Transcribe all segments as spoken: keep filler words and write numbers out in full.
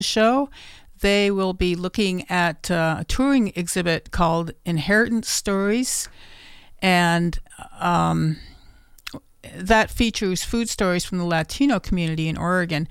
show. They will be looking at uh, a touring exhibit called Inheritance Stories, and um, that features food stories from the Latino community in Oregon.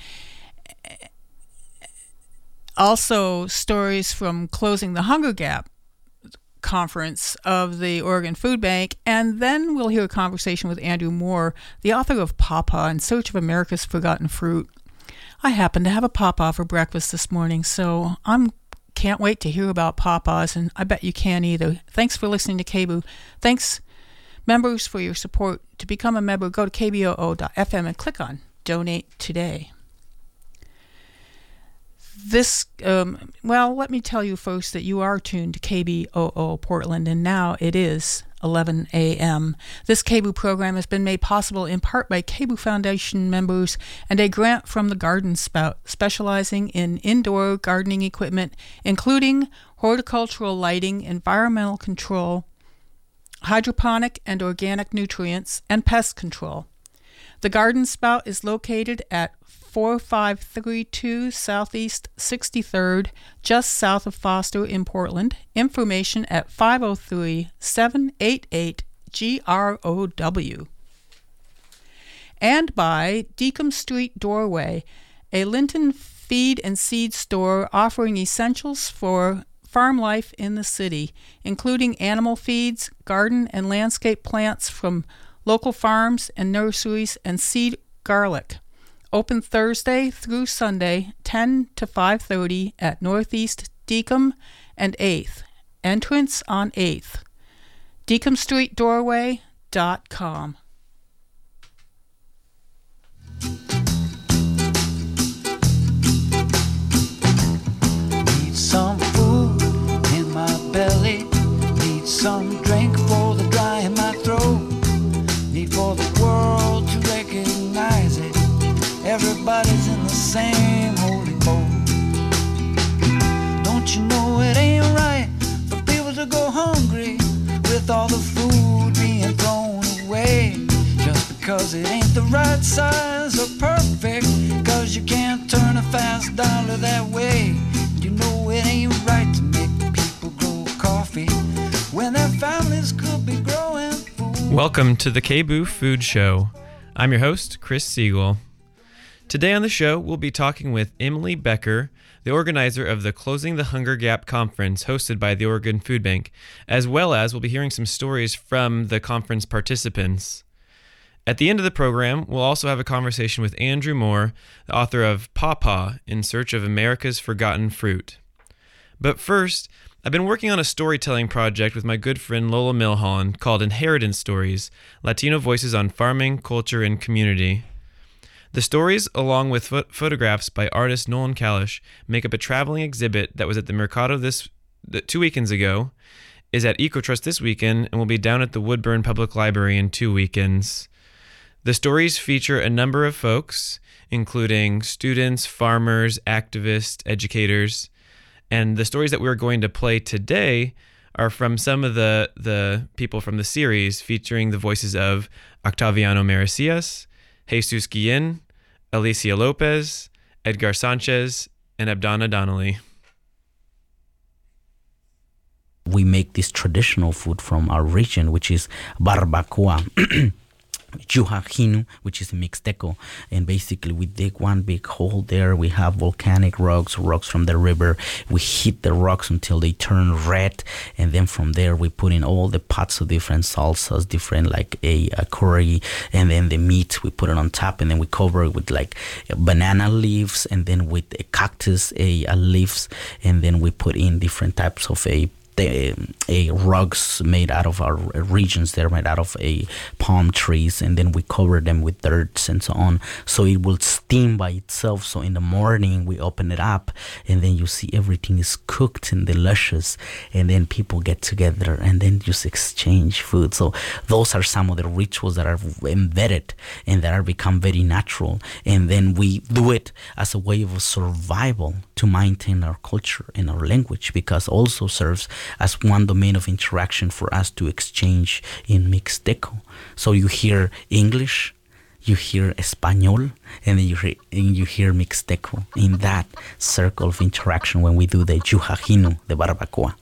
Also, stories from Closing the Hunger Gap conference of the Oregon Food Bank, and then we'll hear a conversation with Andrew Moore, the author of Pawpaw in Search of America's Forgotten Fruit. I happened to have a pawpaw for breakfast this morning, so I can't wait to hear about pawpaws, and I bet you can either. Thanks for listening to K B O O. Thanks, members, for your support. To become a member, go to k b o o dot f m and click on Donate Today. This, um, well, let me tell you first that you are tuned to K B O O Portland, and now it is eleven a.m. This K B O O program has been made possible in part by K B O O Foundation members and a grant from the Garden Spout, specializing in indoor gardening equipment, including horticultural lighting, environmental control, hydroponic and organic nutrients, and pest control. The Garden Spout is located at four five three two Southeast sixty-third, just south of Foster in Portland. Information at five oh three, seven eight eight, G R O W. And by Deacom Street Doorway, a Linton feed and seed store offering essentials for farm life in the city, including animal feeds, garden and landscape plants from local farms and nurseries, and seed garlic. Open Thursday through Sunday, ten to five thirty at Northeast Deacom and eighth. Entrance on eighth. deacom street doorway dot com. Need some food in my belly. Need some drink for the dry in my throat. Need for the world to recognize it. Everybody's in the same holy boat. Don't you know it ain't right for people to go hungry with all the food being thrown away? Just because it ain't the right size or perfect, cause you can't turn a fast dollar that way. You know it ain't right to make people grow coffee when their families could be growing food. Welcome to the K B O O Food Show. I'm your host, Chris Siegel. Today on the show, we'll be talking with Emily Becker, the organizer of the Closing the Hunger Gap conference hosted by the Oregon Food Bank, as well as we'll be hearing some stories from the conference participants. At the end of the program, we'll also have a conversation with Andrew Moore, the author of Pawpaw in Search of America's Forgotten Fruit. But first, I've been working on a storytelling project with my good friend Lola Milholland called Inheritance Stories, Latino Voices on Farming, Culture, and Community. The stories, along with ph- photographs by artist Nolan Kalish, make up a traveling exhibit that was at the Mercado this two weekends ago, is at EcoTrust this weekend, and will be down at the Woodburn Public Library in two weekends. The stories feature a number of folks, including students, farmers, activists, educators, and the stories that we're going to play today are from some of the, the people from the series, featuring the voices of Octaviano Maricias, Jesus Guillen, Alicia Lopez, Edgar Sanchez, and Abdana Donnelly. We make this traditional food from our region, which is barbacoa. Juhajinu, which is Mixteco, and basically we dig one big hole there. We have volcanic rocks, rocks from the river. We heat the rocks until they turn red, and then from there we put in all the pots of different salsas, different like a, a curry, and then the meat we put it on top, and then we cover it with like banana leaves, and then with a cactus a, a leaves, and then we put in different types of a A, a rugs made out of our regions. They're made out of a palm trees, and then we cover them with dirt and so on, so it will steam by itself. So in the morning we open it up, and then you see everything is cooked and delicious, and then people get together and then just exchange food. So those are some of the rituals that are embedded and that are become very natural, and then we do it as a way of survival to maintain our culture and our language, because also serves as one domain of interaction for us to exchange in Mixteco. So you hear English, you hear Español, and then you hear, and you hear Mixteco in that circle of interaction when we do the Yujajinu, the barbacoa.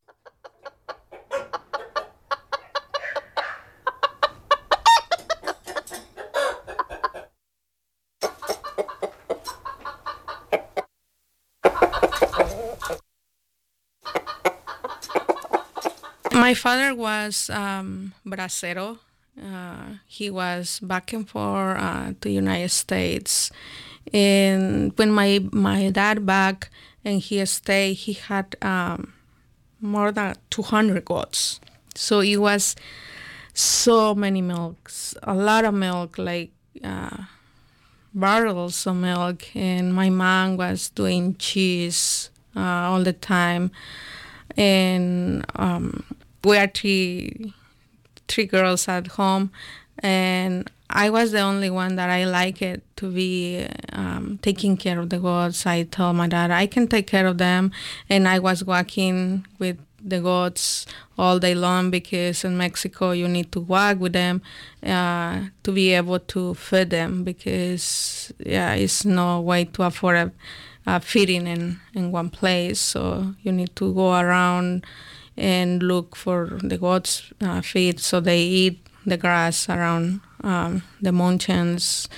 My father was um, bracero. Uh, he was back and forth uh, to the United States. And when my, my dad back and he stayed, he had um, more than two hundred goats. So it was so many milks, a lot of milk, like uh, barrels of milk. And my mom was doing cheese uh, all the time. And um, we are three, three girls at home, and I was the only one that I liked it to be um, taking care of the goats. I told my dad I can take care of them, and I was walking with the goats all day long because in Mexico you need to walk with them uh, to be able to feed them because yeah, it's no way to afford uh, feeding in, in one place. So you need to go around and look for the goats' uh, feed, so they eat the grass around um, the mountains.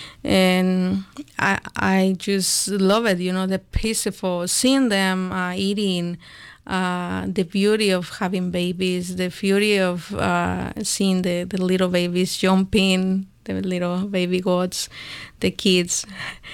And I I just love it, you know, the peaceful, seeing them uh, eating, uh, the beauty of having babies, the beauty of uh, seeing the, the little babies jumping, the little baby goats, the kids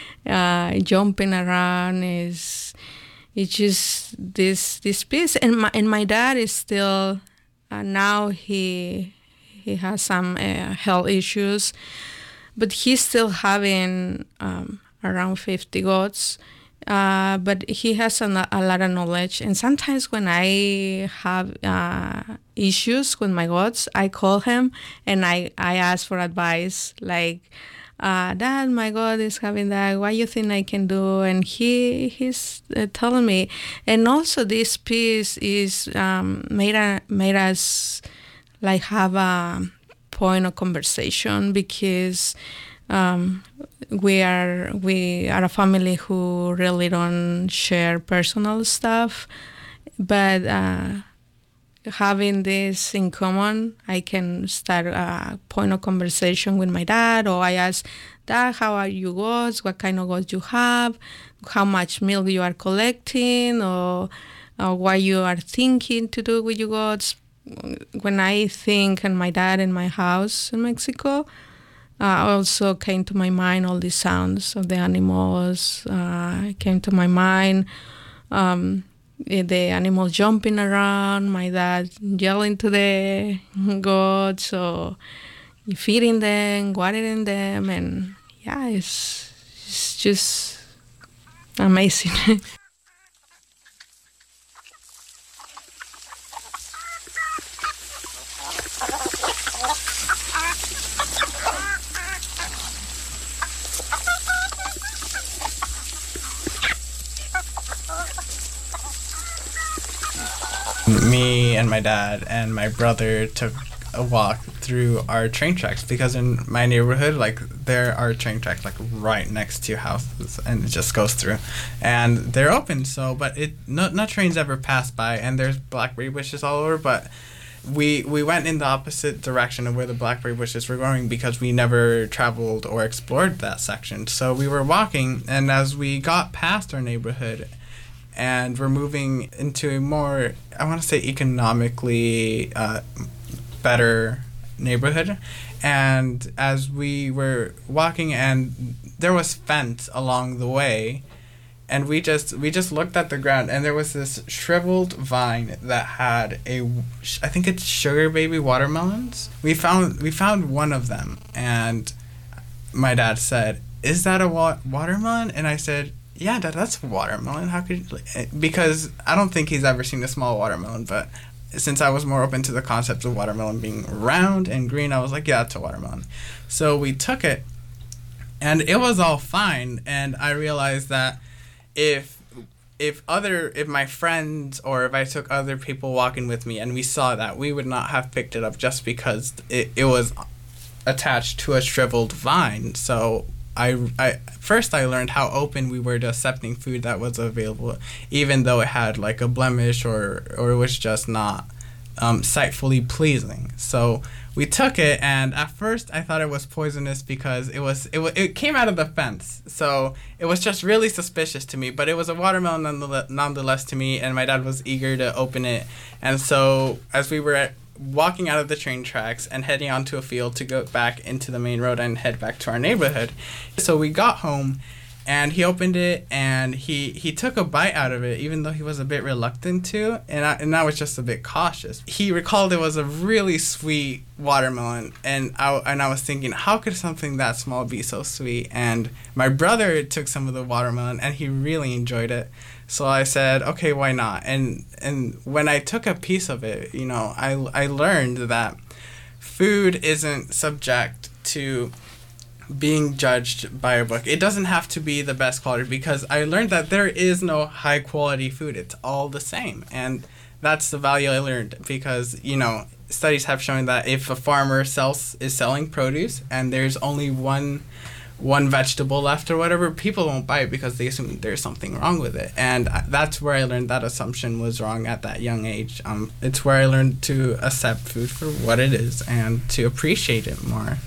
uh, jumping around is... It's just this this piece, and my and my dad is still uh, now he he has some uh, health issues, but he's still having um, around fifty goats. Uh, but he has a, a lot of knowledge, and sometimes when I have uh, issues with my goats, I call him and I, I ask for advice, like, Uh, Dad, my God is having that. What you think I can do? And he he's uh, telling me. And also, this piece is um, made a, made us like have a point of conversation because um, we are we are a family who really don't share personal stuff, but. Uh, Having this in common, I can start a point of conversation with my dad, or I ask, Dad, how are you goats? What kind of goats you have? How much milk you are collecting, or, or what you are thinking to do with your goats? When I think of my dad in my house in Mexico, uh, also came to my mind all the sounds of the animals. Uh, came to my mind. Um, the animals jumping around, my dad yelling to the goats, or feeding them, watering them, and yeah, it's, it's just amazing. Me and my dad and my brother took a walk through our train tracks because in my neighborhood, like, there are train tracks like right next to houses, and it just goes through, and they're open. So, but it no no trains ever pass by, and there's blackberry bushes all over. But we we went in the opposite direction of where the blackberry bushes were growing because we never traveled or explored that section. So we were walking, and as we got past our neighborhood. And we're moving into a more, I want to say, economically uh, better neighborhood. And as we were walking, and there was fence along the way, and we just we just looked at the ground, and there was this shriveled vine that had a, I think it's sugar baby watermelons. We found we found one of them, and my dad said, "Is that a wa- watermelon?" And I said, yeah, Dad, that's a watermelon. How could you? Because I don't think he's ever seen a small watermelon, but since I was more open to the concept of watermelon being round and green, I was like, yeah, it's a watermelon. So we took it, and it was all fine, and I realized that if if other if my friends or if I took other people walking with me and we saw that, we would not have picked it up just because it, it was attached to a shriveled vine. So I, I first I learned how open we were to accepting food that was available, even though it had like a blemish or or it was just not um, sightfully pleasing. So we took it, and at first I thought it was poisonous because it was it, it came out of the fence. So it was just really suspicious to me. But it was a watermelon nonetheless, nonetheless to me, and my dad was eager to open it. And so as we were at, walking out of the train tracks and heading onto a field to go back into the main road and head back to our neighborhood, so we got home. And he opened it, and he, he took a bite out of it, even though he was a bit reluctant to, and I, and I was just a bit cautious. He recalled it was a really sweet watermelon, and I, and I was thinking, how could something that small be so sweet? And my brother took some of the watermelon, and he really enjoyed it. So I said, okay, why not? And and when I took a piece of it, you know, I, I learned that food isn't subject to being judged by a book. It doesn't have to be the best quality, because I learned that there is no high quality food. It's all the same. And that's the value I learned, because, you know, studies have shown that if a farmer sells is selling produce and there's only one one vegetable left or whatever, people won't buy it because they assume there's something wrong with it. And that's where I learned that assumption was wrong at that young age. Um, it's where I learned to accept food for what it is and to appreciate it more.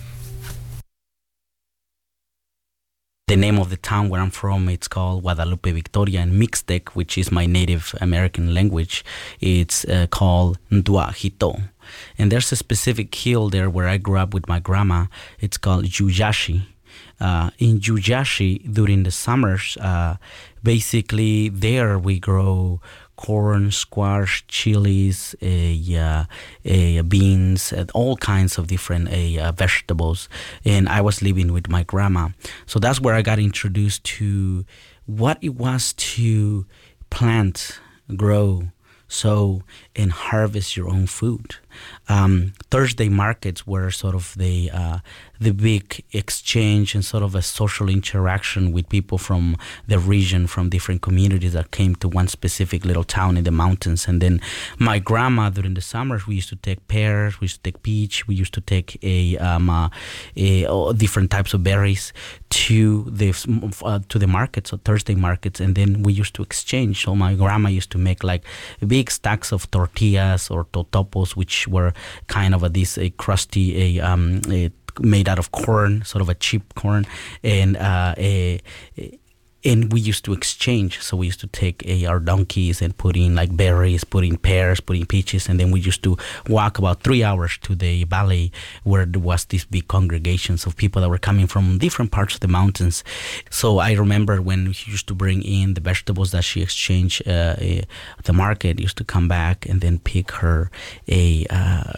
The name of the town where I'm from, it's called Guadalupe Victoria, and Mixtec, which is my native American language, it's uh, called Nduajito. And there's a specific hill there where I grew up with my grandma. It's called Yuyashi. Uh, in Yuyashi, during the summers, uh, basically there we grow corn, squash, chilies, uh, uh, uh, beans, uh, all kinds of different uh, uh, vegetables. And I was living with my grandma. So that's where I got introduced to what it was to plant, grow, sow, and harvest your own food. Um, Thursday markets were sort of the uh, the big exchange and sort of a social interaction with people from the region, from different communities that came to one specific little town in the mountains. And then my grandma, during the summers, we used to take pears, we used to take peach, we used to take a, um, uh, a uh, different types of berries to the uh, to the markets, so Thursday markets, and then we used to exchange. So my grandma used to make like big stacks of tortillas or totopos, which were kind of a, this a crusty a um a, made out of corn, sort of a cheap corn, and uh, a, a and we used to exchange. So we used to take uh, our donkeys and put in like berries, put in pears, put in peaches, and then we used to walk about three hours to the valley where there was these big congregations of people that were coming from different parts of the mountains. So I remember when she used to bring in the vegetables that she exchanged uh, uh, at the market, used to come back and then pick her a uh,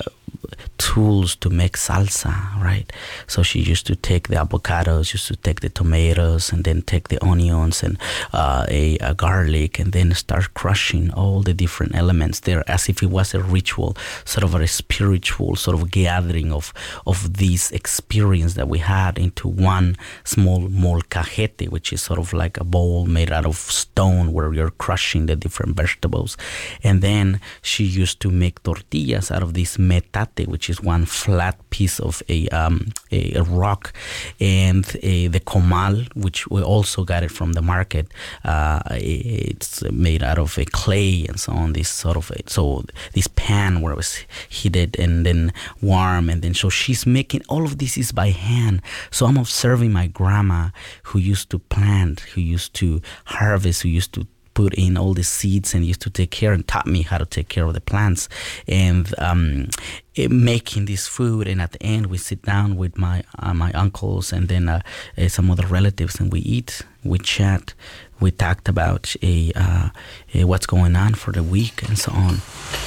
tools to make salsa, right? So she used to take the avocados, used to take the tomatoes, and then take the onions and uh, a, a garlic, and then start crushing all the different elements there as if it was a ritual, sort of a spiritual sort of gathering of of this experience that we had into one small molcajete, which is sort of like a bowl made out of stone where you're crushing the different vegetables. And then she used to make tortillas out of this metate, which is one flat piece of a um, a, a rock, and a, the comal, which we also got it from the market. Uh, it's made out of a clay and so on. This sort of a, so this pan where it was heated and then warm, and then so she's making all of this is by hand. So I'm observing my grandma, who used to plant, who used to harvest, who used to put in all the seeds and used to take care and taught me how to take care of the plants, and um, it, making this food. And at the end, we sit down with my uh, my uncles and then uh, uh, some other relatives, and we eat, we chat, we talked about a, uh, a what's going on for the week and so on.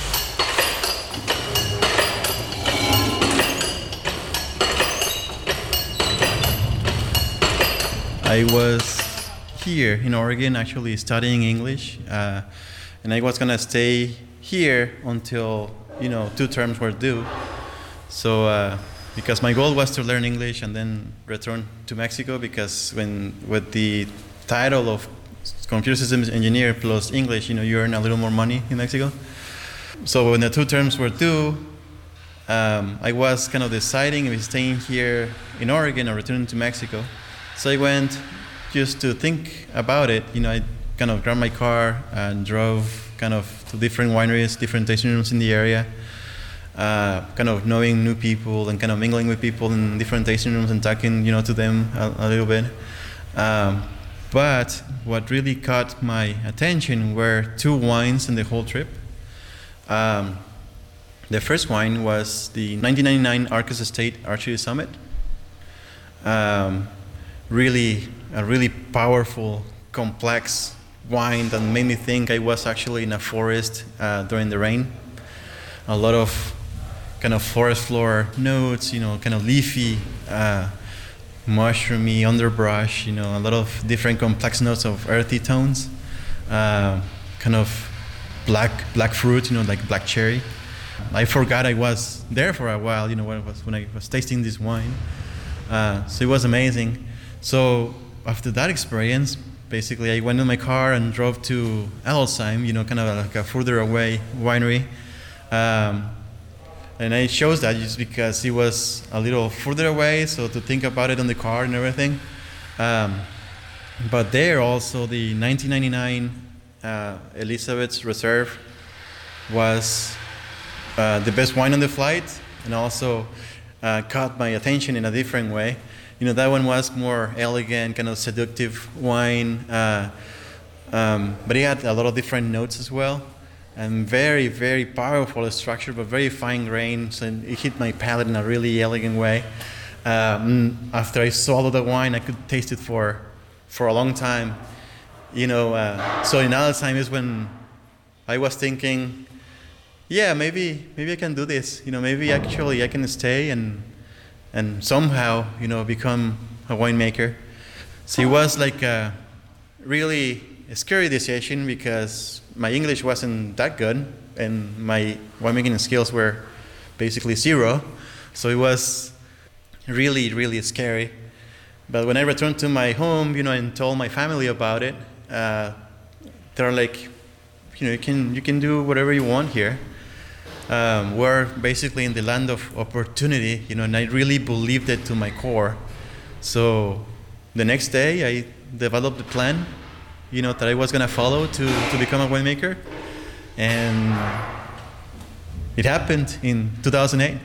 I was here in Oregon actually studying English, uh, and I was gonna stay here until, you know, two terms were due. So uh, because my goal was to learn English and then return to Mexico, because when with the title of computer systems engineer plus English, you know, you earn a little more money in Mexico. So when the two terms were due, um, I was kind of deciding if staying here in Oregon or returning to Mexico. So I went just to think about it. You know, I kind of grabbed my car and drove kind of to different wineries, different tasting rooms in the area, uh, kind of knowing new people and kind of mingling with people in different tasting rooms and talking, you know, to them a, a little bit. Um, but what really caught my attention were two wines in the whole trip. Um, the first wine was the nineteen ninety-nine Arcus Estate Archery Summit. Um, really, a really powerful, complex wine that made me think I was actually in a forest uh, during the rain. A lot of kind of forest floor notes, you know, kind of leafy, uh, mushroomy, underbrush, you know, a lot of different complex notes of earthy tones. Uh, kind of black black fruit, you know, like black cherry. I forgot I was there for a while, you know, when I was, when I was tasting this wine. Uh, so it was amazing. So after that experience, basically I went in my car and drove to Adelsheim, you know, kind of like a further away winery. Um, and I chose that just because it was a little further away, so to think about it on the car and everything. Um, but there also the nineteen ninety-nine uh, Elizabeth's Reserve was uh, the best wine on the flight, and also uh, caught my attention in a different way. You know, that one was more elegant, kind of seductive wine, uh, um, but it had a lot of different notes as well, and very, very powerful structure, but very fine grains, and it hit my palate in a really elegant way. Um, after I swallowed the wine, I could taste it for for a long time. You know, uh, so in Adelsheim is when I was thinking, yeah, maybe maybe I can do this. You know, maybe actually I can stay and and somehow, you know, become a winemaker. So it was like a really a scary decision because my English wasn't that good and my winemaking skills were basically zero. So it was really, really scary. But when I returned to my home, you know, and told my family about it, uh, they're like, you know, you can you can do whatever you want here. Um, we're basically in the land of opportunity, you know, and I really believed it to my core. So the next day, I developed a plan, you know, that I was gonna follow to, to become a winemaker, and it happened in two thousand eight.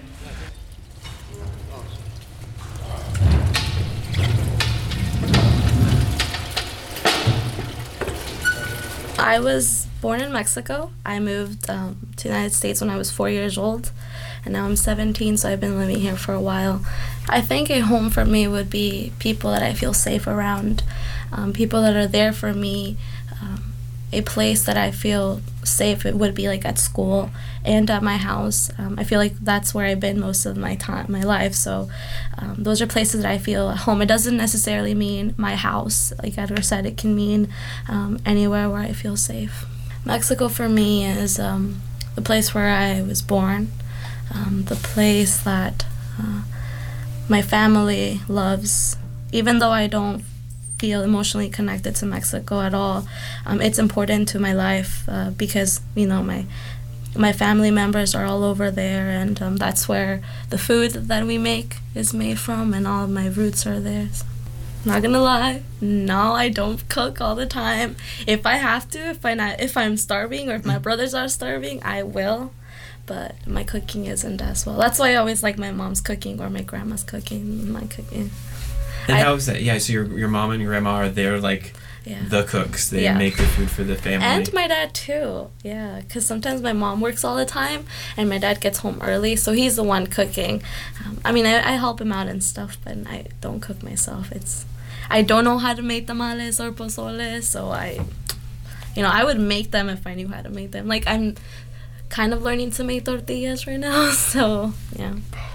I was born in Mexico. I moved um, to the United States when I was four years old, and now I'm seventeen, so I've been living here for a while. I think a home for me would be people that I feel safe around, um, people that are there for me. Um, a place that I feel safe, it would be like at school and at my house. Um, I feel like that's where I've been most of my time, my life. So um, those are places that I feel at home. It doesn't necessarily mean my house. Like Edgar said, it can mean um, anywhere where I feel safe. Mexico for me is um, the place where I was born, um, the place that uh, my family loves. Even though I don't feel emotionally connected to Mexico at all, um, it's important to my life uh, because, you know, my my family members are all over there, and um, that's where the food that we make is made from, and all of my roots are there. So, not gonna lie, no, I don't cook all the time. If I have to, if I not, if I'm starving, or if my brothers are starving, I will. But my cooking isn't as well. That's why I always like my mom's cooking or my grandma's cooking. My cooking. And I, how is that? Yeah, so your your mom and your grandma are there, like yeah. the cooks. They yeah. make the food for the family. And my dad too. Yeah, because sometimes my mom works all the time, and my dad gets home early, so he's the one cooking. Um, I mean, I, I help him out and stuff, but I don't cook myself. It's I don't know how to make tamales or pozole, so I, you know, I would make them if I knew how to make them. Like, I'm kind of learning to make tortillas right now, so yeah.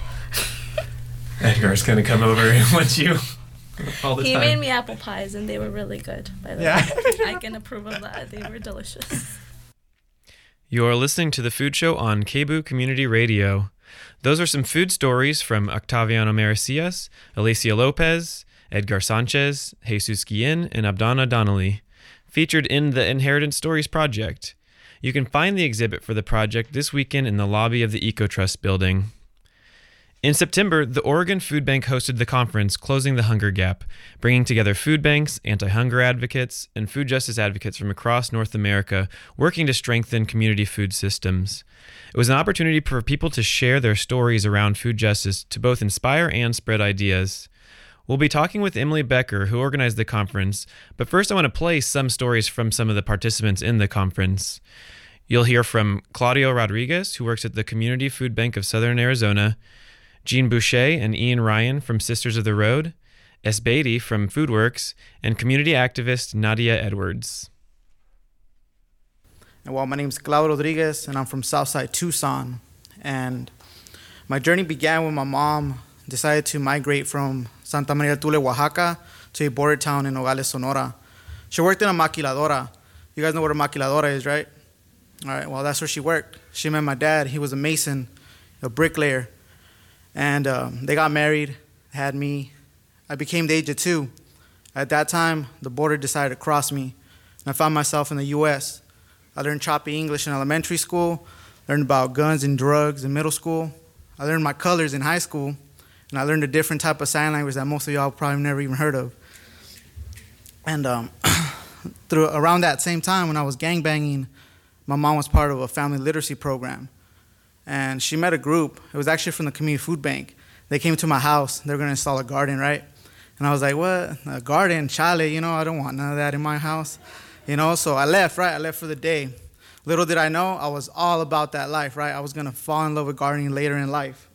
Edgar's gonna come over once you all the he time. made me apple pies, and they were really good, by the Yeah. way. I can approve of that. They were delicious. You are listening to The Food Show on KBOO Community Radio. Those are some food stories from Octaviano Maricias, Alicia Lopez, Edgar Sanchez, Jesus Guillen, and Abdana Donnelly, featured in the Inheritance Stories Project. You can find the exhibit for the project this weekend in the lobby of the EcoTrust building. In September, the Oregon Food Bank hosted the conference Closing the Hunger Gap, bringing together food banks, anti-hunger advocates, and food justice advocates from across North America working to strengthen community food systems. It was an opportunity for people to share their stories around food justice to both inspire and spread ideas. We'll be talking with Emily Becker, who organized the conference, but first I want to play some stories from some of the participants in the conference. You'll hear from Claudio Rodriguez, who works at the Community Food Bank of Southern Arizona, Jean Boucher and Ian Ryan from Sisters of the Road, S. Beatty from FoodWorks, and community activist Nadia Edwards. Well, my name is Claudio Rodriguez, and I'm from Southside Tucson. And my journey began when my mom decided to migrate from Santa Maria Tule, Oaxaca, to a border town in Nogales, Sonora. She worked in a maquiladora. You guys know what a maquiladora is, right? All right, well, that's where she worked. She met my dad. He was a mason, a bricklayer. And um, they got married, had me. I became the age of two. At that time, the border decided to cross me, and I found myself in the U S I learned choppy English in elementary school, learned about guns and drugs in middle school. I learned my colors in high school, and I learned a different type of sign language that most of y'all probably never even heard of. And um, through around that same time when I was gangbanging, my mom was part of a family literacy program. And she met a group. It was actually from the Community Food Bank. They came to my house. They were going to install a garden, right? And I was like, what? A garden? Chale, you know, I don't want none of that in my house. You know, so I left, right? I left for the day. Little did I know, I was all about that life, right? I was going to fall in love with gardening later in life.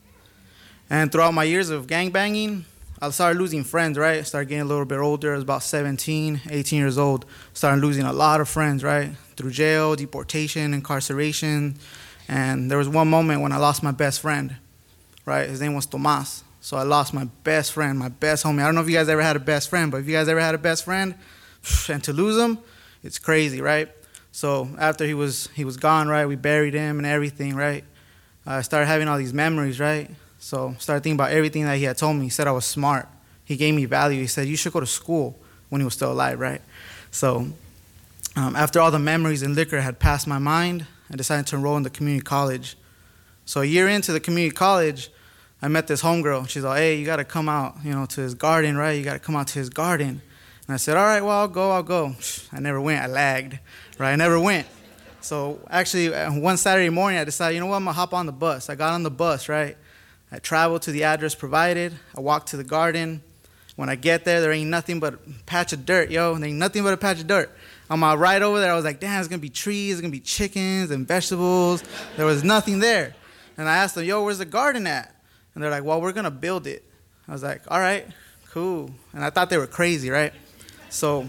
And throughout my years of gangbanging, I started losing friends, right? I started getting a little bit older. I was about seventeen, eighteen years old. Started losing a lot of friends, right? Through jail, deportation, incarceration. And there was one moment when I lost my best friend, right? His name was Tomas. So I lost my best friend, my best homie. I don't know if you guys ever had a best friend, but if you guys ever had a best friend, and to lose him, it's crazy, right? So after he was he was gone, right, we buried him and everything, right? I started having all these memories, right? So started thinking about everything that he had told me. He said I was smart. He gave me value. He said, you should go to school when he was still alive, right? So um, after all the memories and liquor had passed my mind, I decided to enroll in the community college. So a year into the community college, I met this homegirl. She's like, hey, you got to come out, you know, to his garden, right? You got to come out to his garden. And I said, all right, well, I'll go, I'll go. I never went. I lagged, right? I never went. So actually, one Saturday morning, I decided, you know what, I'm going to hop on the bus. I got on the bus, right? I traveled to the address provided. I walked to the garden. When I get there, there ain't nothing but a patch of dirt, yo. There ain't nothing but a patch of dirt. On my ride over there, I was like, damn, it's going to be trees, it's going to be chickens and vegetables. There was nothing there. And I asked them, yo, where's the garden at? And they're like, well, we're going to build it. I was like, all right, cool. And I thought they were crazy, right? So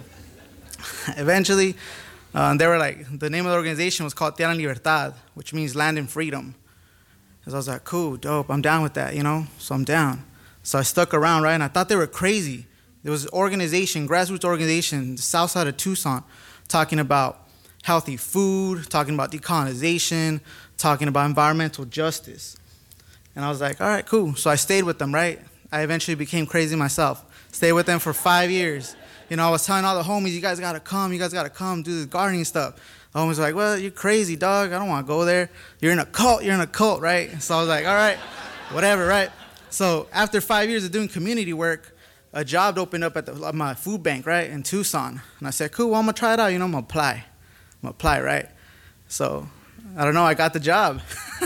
eventually, uh, they were like, the name of the organization was called Tierra en Libertad, which means land and freedom. So I was like, cool, dope, I'm down with that, you know? So I'm down. So I stuck around, right? And I thought they were crazy. There was an organization, grassroots organization, the south side of Tucson, talking about healthy food, talking about decolonization, talking about environmental justice. And I was like, all right, cool. So I stayed with them, right? I eventually became crazy myself. Stayed with them for five years. You know, I was telling all the homies, you guys got to come, you guys got to come do this gardening stuff. The homies were like, well, you're crazy, dog. I don't want to go there. You're in a cult, you're in a cult, right? So I was like, all right, whatever, right? So after five years of doing community work, a job opened up at, the, at my food bank, right, in Tucson. And I said, cool, well, I'm going to try it out. You know, I'm going to apply. I'm going to apply, right? So, I don't know, I got the job.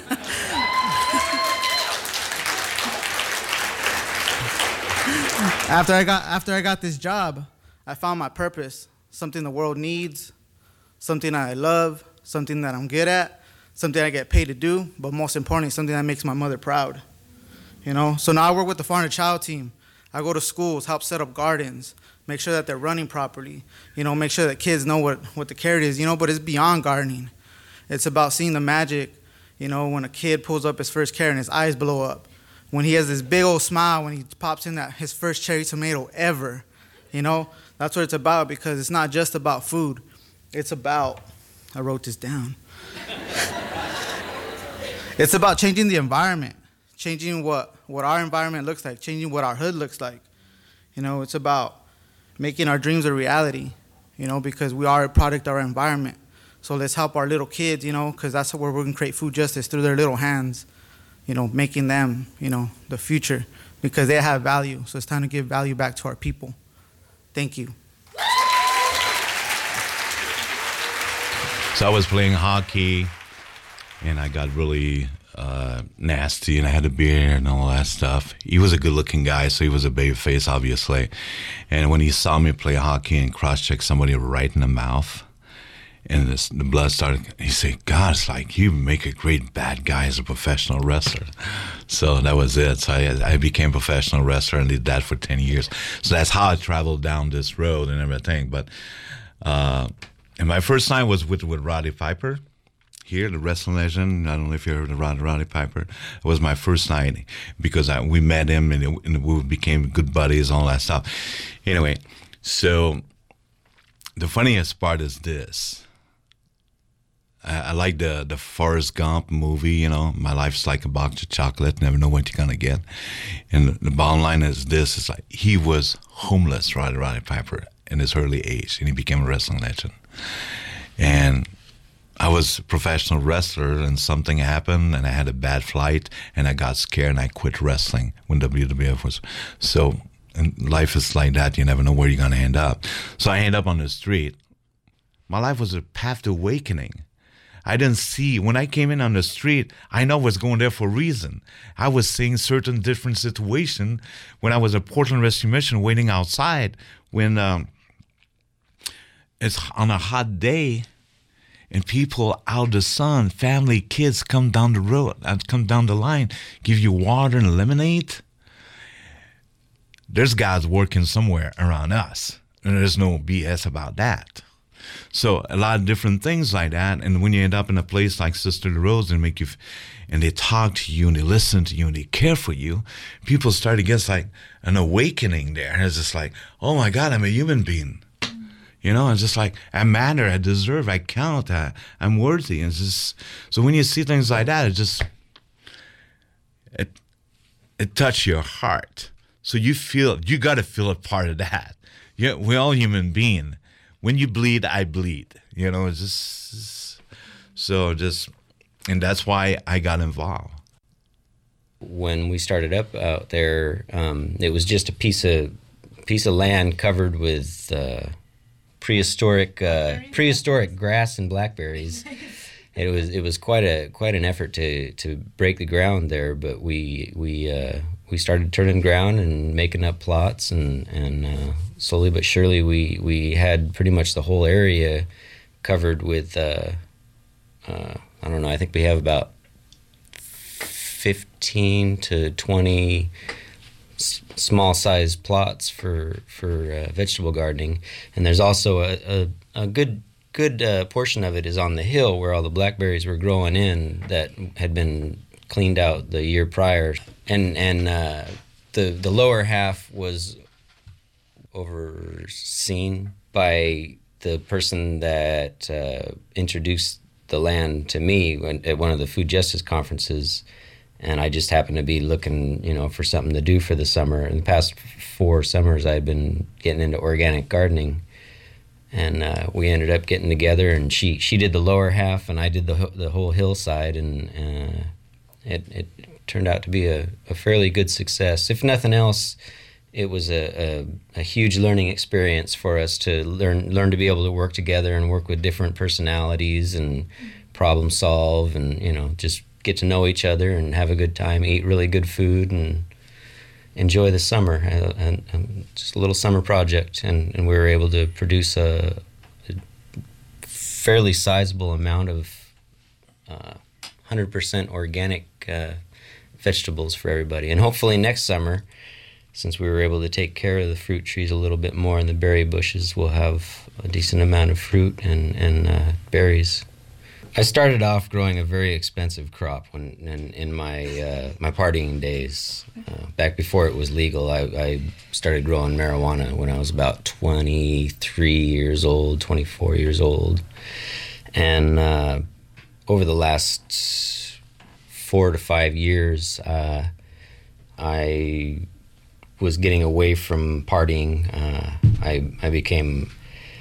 after I got after I got this job, I found my purpose, something the world needs, something I love, something that I'm good at, something I get paid to do, but most importantly, something that makes my mother proud. You know, so now I work with the Farm to Child team. I go to schools, help set up gardens, make sure that they're running properly, you know, make sure that kids know what, what the carrot is, you know, but it's beyond gardening. It's about seeing the magic, you know, when a kid pulls up his first carrot and his eyes blow up. When he has this big old smile when he pops in that his first cherry tomato ever, you know, that's what it's about, because it's not just about food. It's about, I wrote this down. It's about changing the environment. Changing what, what our environment looks like, changing what our hood looks like. You know, it's about making our dreams a reality, you know, because we are a product of our environment. So let's help our little kids, you know, because that's where we're going to create food justice, through their little hands. you know, making them, you know, the future, because they have value. So it's time to give value back to our people. Thank you. So I was playing hockey, and I got really uh, nasty, and I had a beard and all that stuff. He was a good-looking guy, so he was a baby face, obviously. And when he saw me play hockey and cross-check somebody right in the mouth, and this, the blood started, he said, God, it's like, you make a great bad guy as a professional wrestler. So that was it. So I, I became a professional wrestler and did that for ten years. So that's how I traveled down this road and everything. But uh, and my first night was with, with Roddy Piper here, the wrestling legend. I don't know if you heard of Roddy, Roddy Piper. It was my first night because I, we met him and, it, and we became good buddies, all that stuff. Anyway, so the funniest part is this. I like the, the Forrest Gump movie, you know, my life's like a box of chocolate, never know what you're going to get. And the bottom line is this, it's like he was homeless, Roddy, Roddy Piper, in his early age, and he became a wrestling legend. And I was a professional wrestler, and something happened, and I had a bad flight, and I got scared, and I quit wrestling when W W F was. So and life is like that, you never know where you're going to end up. So I ended up on the street. My life was a path to awakening. I didn't see, when I came in on the street, I know I was going there for a reason. I was seeing certain different situations when I was at Portland Rescue Mission waiting outside when um, it's on a hot day and people out of the sun, family, kids come down the road, and come down the line, give you water and lemonade. There's guys working somewhere around us, and there's no B S about that. So a lot of different things like that, and when you end up in a place like Sister Rose and make you, and they talk to you and they listen to you and they care for you, people start to get like an awakening there. And it's just like, oh my God, I'm a human being. You know, it's just like, I matter, I deserve, I count, I, I'm worthy. And it's just, so when you see things like that, it just, it, it touches your heart. So you feel, you got to feel a part of that. Yeah, we're all human beings. When you bleed, I bleed. You know, it's just, so just, and that's why I got involved. When we started up out there, um, it was just a piece of piece of land covered with uh, prehistoric uh, prehistoric grass and blackberries. It was it was quite a quite an effort to to break the ground there, but we we uh, we started turning ground and making up plots, and and uh, slowly but surely we we had pretty much the whole area covered with uh, uh, I don't know, I think we have about fifteen to twenty s- small sized plots for for uh, vegetable gardening, and there's also a, a, a good good uh, portion of it is on the hill where all the blackberries were growing in that had been cleaned out the year prior, and and uh, the the lower half was overseen by the person that uh, introduced the land to me when, at one of the food justice conferences, and I just happened to be looking, you know, for something to do for the summer. In the past four summers, I had been getting into organic gardening, and uh, we ended up getting together. And she she did the lower half, and I did the the whole hillside, and uh, it it turned out to be a, a fairly good success. If nothing else, it was a, a, a huge learning experience for us to learn learn to be able to work together and work with different personalities and problem solve, and, you know, just get to know each other and have a good time, eat really good food, and enjoy the summer. And, and just a little summer project, and, and we were able to produce a, a fairly sizable amount of uh, one hundred percent organic uh, vegetables for everybody. And hopefully next summer, since we were able to take care of the fruit trees a little bit more and the berry bushes, we'll have a decent amount of fruit and, and uh, berries. I started off growing a very expensive crop when in, in my uh, my partying days. Uh, back before it was legal, I, I started growing marijuana when I was about twenty-three years old, twenty-four years old. And uh, over the last four to five years, uh, I was getting away from partying. Uh, I, I became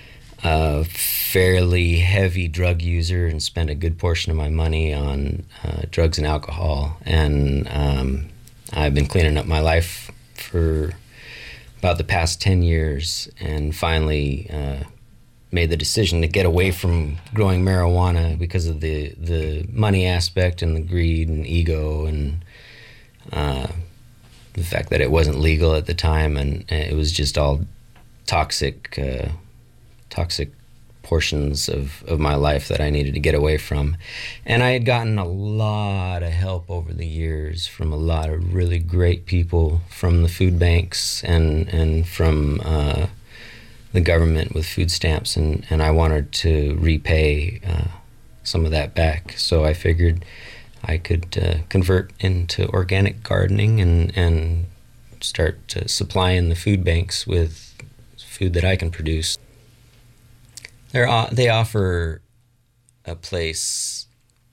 a fairly heavy drug user and spent a good portion of my money on uh, drugs and alcohol. And um, I've been cleaning up my life for about the past ten years, and finally uh, made the decision to get away from growing marijuana because of the, the money aspect and the greed and ego and uh, the fact that it wasn't legal at the time, and it was just all toxic uh, toxic portions of, of my life that I needed to get away from. And I had gotten a lot of help over the years from a lot of really great people from the food banks and, and from uh, the government with food stamps, and, and I wanted to repay uh, some of that back. So I figured I could uh, convert into organic gardening and, and start uh, supplying the food banks with food that I can produce. They're, uh, they offer a place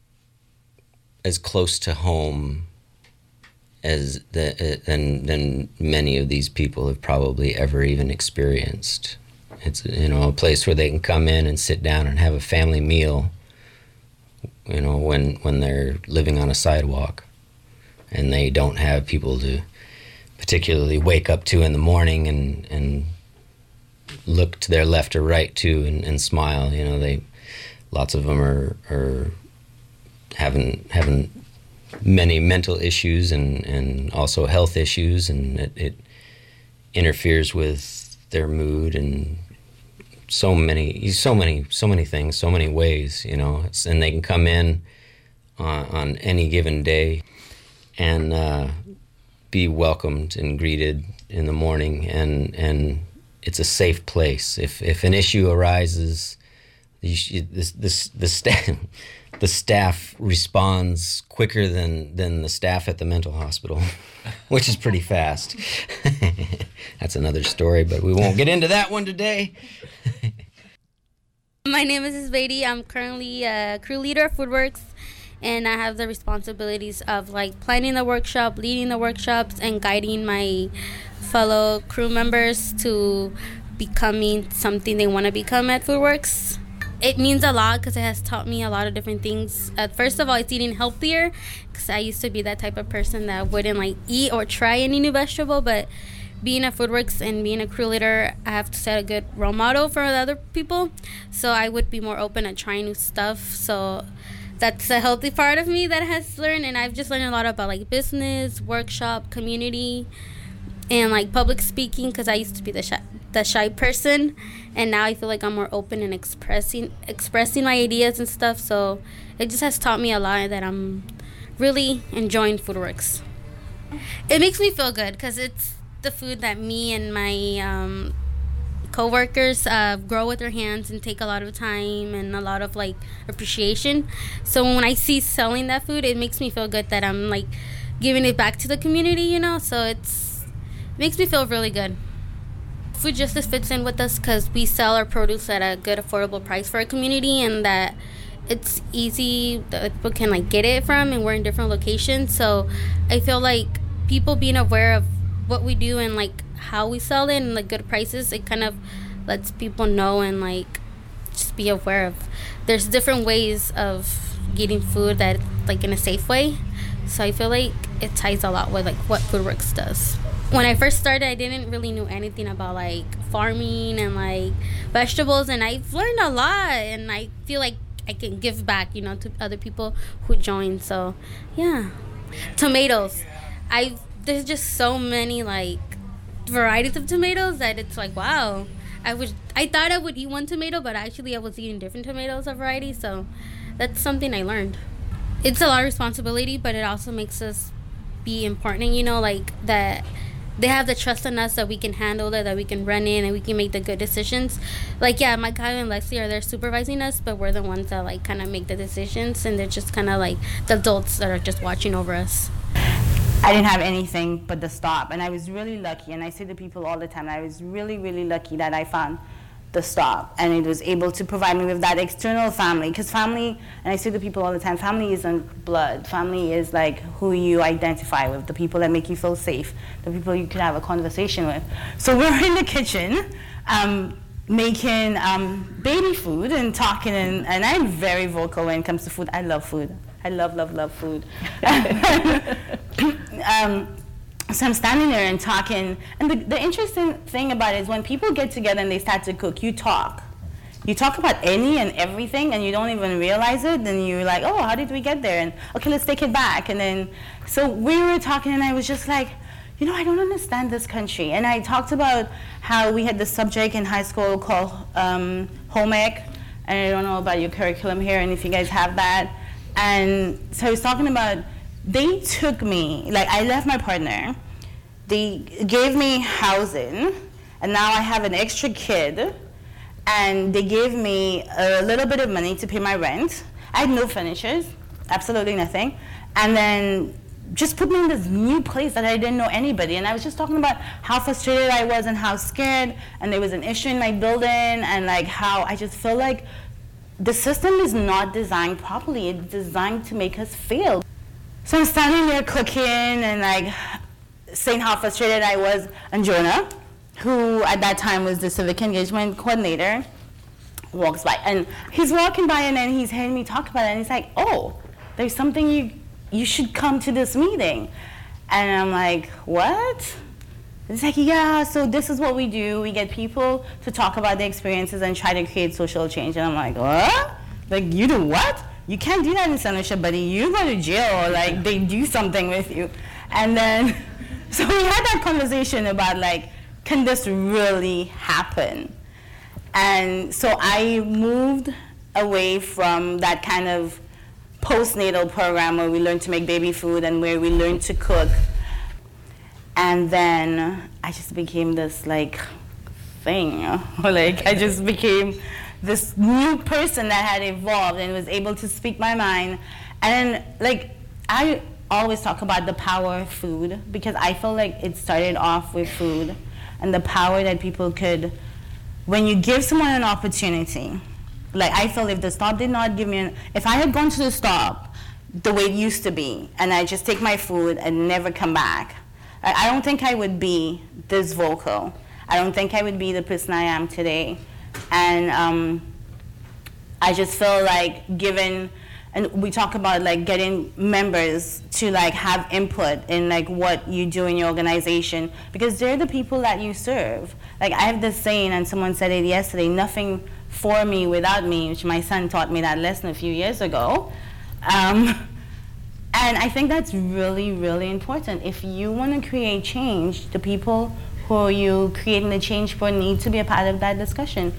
as close to home as the, than, than many of these people have probably ever even experienced. It's, you know, a place where they can come in and sit down and have a family meal, you know, when, when they're living on a sidewalk and they don't have people to particularly wake up to in the morning and, and look to their left or right to and, and smile. You know, they, lots of them are, are having, having many mental issues and, and also health issues, and it, it interferes with their mood and so many, so many, so many things, so many ways, you know. It's, and they can come in on, on any given day and uh, be welcomed and greeted in the morning, and and it's a safe place. If if an issue arises, you should, this this the staff the staff responds quicker than than the staff at the mental hospital, which is pretty fast. That's another story, but we won't get into that one today. My name is Isbeidi. I'm currently a crew leader at Foodworks, and I have the responsibilities of like planning the workshop, leading the workshops, and guiding my fellow crew members to becoming something they want to become at Foodworks. It means a lot because it has taught me a lot of different things. Uh, first of all, it's eating healthier, because I used to be that type of person that wouldn't like eat or try any new vegetable, but being at Foodworks and being a crew leader, I have to set a good role model for the other people, so I would be more open at trying new stuff. So that's a healthy part of me that has learned, and I've just learned a lot about like business, workshop, community, and like public speaking, because I used to be the shy, the shy person, and now I feel like I'm more open and expressing expressing my ideas and stuff. So it just has taught me a lot that I'm really enjoying Foodworks. It makes me feel good because it's the food that me and my um, co-workers uh, grow with their hands and take a lot of time and a lot of like appreciation. So when I see selling that food, it makes me feel good that I'm like giving it back to the community, you know. So it's it makes me feel really good. Food Justice fits in with us because we sell our produce at a good affordable price for our community, and that it's easy that people can like get it from, and we're in different locations. So I feel like people being aware of what we do and like how we sell it and the good prices, it kind of lets people know and like just be aware of there's different ways of getting food that like in a safe way. So I feel like it ties a lot with like what Foodworks does. When I first started, I didn't really know anything about like farming and like vegetables, and I've learned a lot, and I feel like I can give back, you know, to other people who join. So yeah. Tomatoes. I've There's just so many like varieties of tomatoes that it's like, wow. I was I thought I would eat one tomato, but actually I was eating different tomatoes of variety. So that's something I learned. It's a lot of responsibility, but it also makes us be important, you know, like that they have the trust in us that we can handle it, that we can run in and we can make the good decisions. Like, yeah, my Kyle and Leslie are there supervising us, but we're the ones that like kind of make the decisions, and they're just kind of like the adults that are just watching over us. I didn't have anything but the stop, and I was really lucky, and I say to people all the time, I was really, really lucky that I found the stop, and it was able to provide me with that external family, because family, and I say to people all the time, family isn't blood. Family is like who you identify with, the people that make you feel safe, the people you can have a conversation with. So we're in the kitchen, um, making um, baby food and talking, and, and I'm very vocal when it comes to food. I love food. I love, love, love food. um, so I'm standing there and talking, and the, the interesting thing about it is when people get together and they start to cook, you talk. You talk about any and everything, and you don't even realize it, and you're like, oh, how did we get there? And okay, let's take it back. And then, so we were talking, and I was just like, you know, I don't understand this country. And I talked about how we had this subject in high school called um, home ec, and I don't know about your curriculum here, and if you guys have that. And so I was talking about, they took me, like I left my partner, they gave me housing, and now I have an extra kid, and they gave me a little bit of money to pay my rent. I had no furnitures, absolutely nothing. And then just put me in this new place that I didn't know anybody. And I was just talking about how frustrated I was and how scared, and there was an issue in my building, and like how I just feel like the system is not designed properly. It's designed to make us fail. So I'm standing there cooking and like saying how frustrated I was, and Jonah, who at that time was the civic engagement coordinator, walks by, and he's walking by, and then he's hearing me talk about it, and he's like, oh, there's something you you should come to this meeting. And I'm like, what? It's like, yeah, so this is what we do. We get people to talk about their experiences and try to create social change. And I'm like, what? Like, you do what? You can't do that in Censorship, buddy. You go to jail, or like they do something with you. And then, so we had that conversation about like, can this really happen? And so I moved away from that kind of postnatal program where we learn to make baby food and where we learn to cook. And then I just became this like thing, like I just became this new person that had evolved and was able to speak my mind. And like I always talk about the power of food, because I feel like it started off with food, and the power that people could, when you give someone an opportunity, like I feel if the stop did not give me, an, if I had gone to the stop the way it used to be, and I just take my food and never come back, I, I don't think I would be this vocal. I don't think I would be the person I am today. And um, I just feel like given, and we talk about like getting members to like have input in like what you do in your organization, because they're the people that you serve. Like I have this saying, and someone said it yesterday, nothing for me without me, which my son taught me that lesson a few years ago. Um, and I think that's really, really important. If you want to create change, the people who you creating the change for need to be a part of that discussion.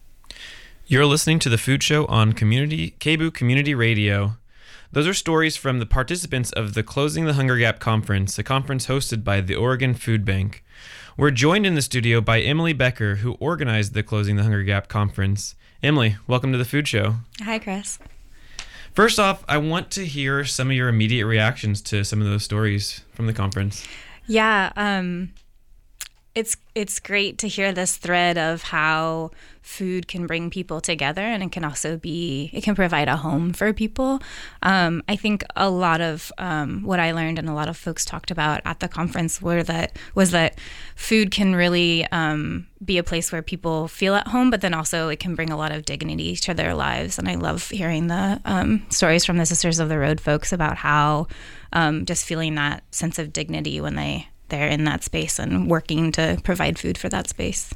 You're listening to The Food Show on Community K B U Community Radio. Those are stories from the participants of the Closing the Hunger Gap Conference, a conference hosted by the Oregon Food Bank. We're joined in the studio by Emily Becker, who organized the Closing the Hunger Gap Conference. Emily, welcome to The Food Show. Hi, Chris. First off, I want to hear some of your immediate reactions to some of those stories from the conference. Yeah, um, it's it's great to hear this thread of how food can bring people together, and it can also be, it can provide a home for people. Um, I think a lot of um, what I learned and a lot of folks talked about at the conference were that was that food can really um, be a place where people feel at home, but then also it can bring a lot of dignity to their lives. And I love hearing the um, stories from the Sisters of the Road folks about how um, just feeling that sense of dignity when they, they're in that space and working to provide food for that space.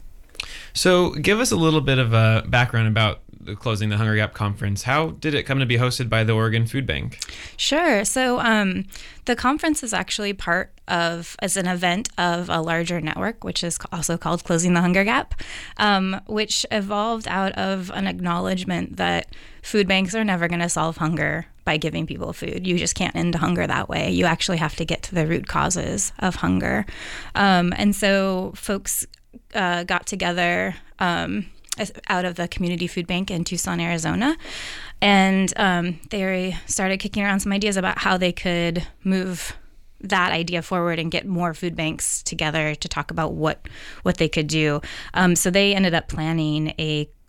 So give us a little bit of a background about the Closing the Hunger Gap Conference. How did it come to be hosted by the Oregon Food Bank? Sure. So um, the conference is actually part of, as an event of a larger network, which is also called Closing the Hunger Gap, um, which evolved out of an acknowledgement that food banks are never going to solve hunger by giving people food. You just can't end hunger that way. You actually have to get to the root causes of hunger. Um, and so folks Uh, got together um, out of the Community Food Bank in Tucson, Arizona, and um, they started kicking around some ideas about how they could move that idea forward and get more food banks together to talk about what what they could do. Um, so they ended up planning a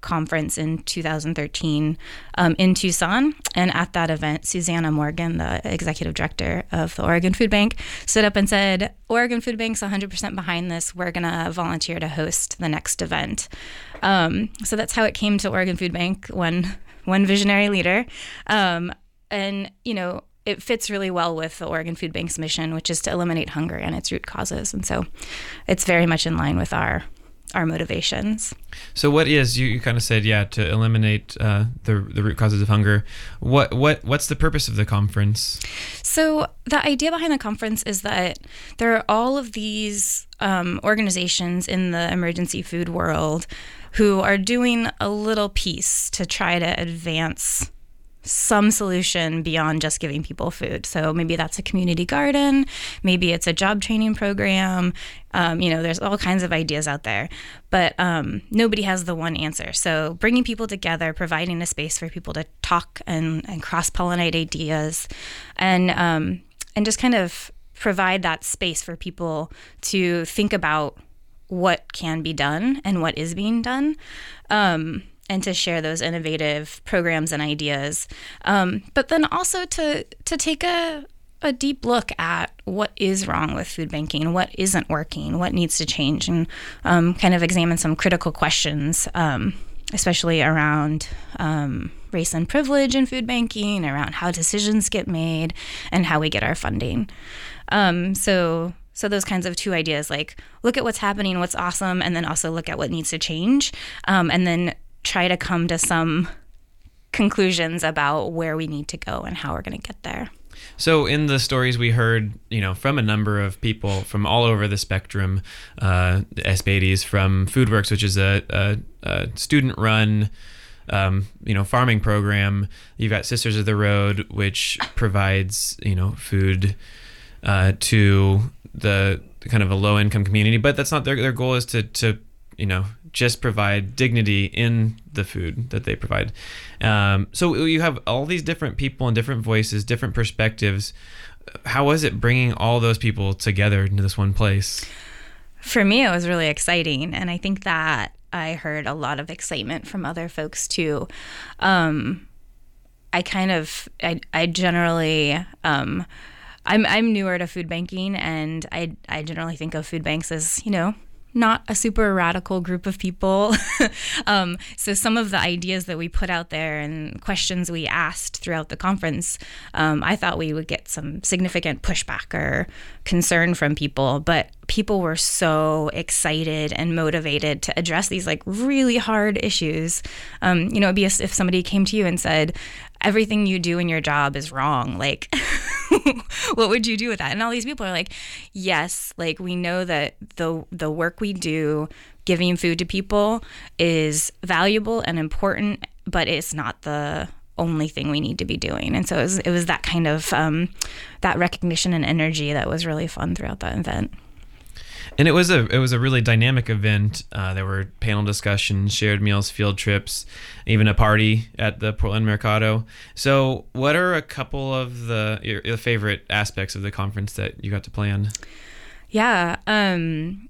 conference in two thousand thirteen um, in Tucson. And at that event, Susanna Morgan, the executive director of the Oregon Food Bank, stood up and said, Oregon Food Bank's one hundred percent behind this. We're going to volunteer to host the next event. Um, so that's how it came to Oregon Food Bank, one, one visionary leader. Um, and, you know, it fits really well with the Oregon Food Bank's mission, which is to eliminate hunger and its root causes. And so it's very much in line with our our motivations. So what is, you, you kind of said, yeah, to eliminate uh, the the root causes of hunger. What what what's the purpose of the conference? So the idea behind the conference is that there are all of these um, organizations in the emergency food world who are doing a little piece to try to advance some solution beyond just giving people food. So maybe that's a community garden, maybe it's a job training program. Um, you know, there's all kinds of ideas out there, but um, nobody has the one answer. So bringing people together, providing a space for people to talk and, and cross-pollinate ideas, and um, and just kind of provide that space for people to think about what can be done and what is being done. Um, and to share those innovative programs and ideas, um, but then also to to take a, a deep look at what is wrong with food banking, what isn't working, what needs to change, and um, kind of examine some critical questions, um, especially around um, race and privilege in food banking, around how decisions get made, and how we get our funding. Um, so So those kinds of two ideas, like look at what's happening, what's awesome, and then also look at what needs to change, um, and then try to come to some conclusions about where we need to go and how we're going to get there. So in the stories we heard, you know, from a number of people from all over the spectrum, uh, S B A Ds, from FoodWorks, which is a, a, a student-run, um, you know, farming program. You've got Sisters of the Road, which provides, you know, food uh, to the kind of a low-income community, but that's not their their goal is to to you know just provide dignity in the food that they provide. Um, so you have all these different people and different voices, different perspectives. How was it bringing all those people together into this one place? For me, it was really exciting, and I think that I heard a lot of excitement from other folks too. Um, I kind of, I, I generally, um, I'm I'm newer to food banking, and I I generally think of food banks as, you know, not a super radical group of people. um, so some of the ideas that we put out there and questions we asked throughout the conference, um, I thought we would get some significant pushback or concern from people, but people were so excited and motivated to address these like really hard issues. Um, you know, it'd be as if somebody came to you and said, everything you do in your job is wrong. Like, what would you do with that? And all these people are like, yes, like we know that the the work we do giving food to people is valuable and important, but it's not the only thing we need to be doing. And so it was, it was that kind of um, that recognition and energy that was really fun throughout that event. And it was a it was a really dynamic event. Uh, there were panel discussions, shared meals, field trips, even a party at the Portland Mercado. So, what are a couple of the your, your favorite aspects of the conference that you got to plan? Yeah, um,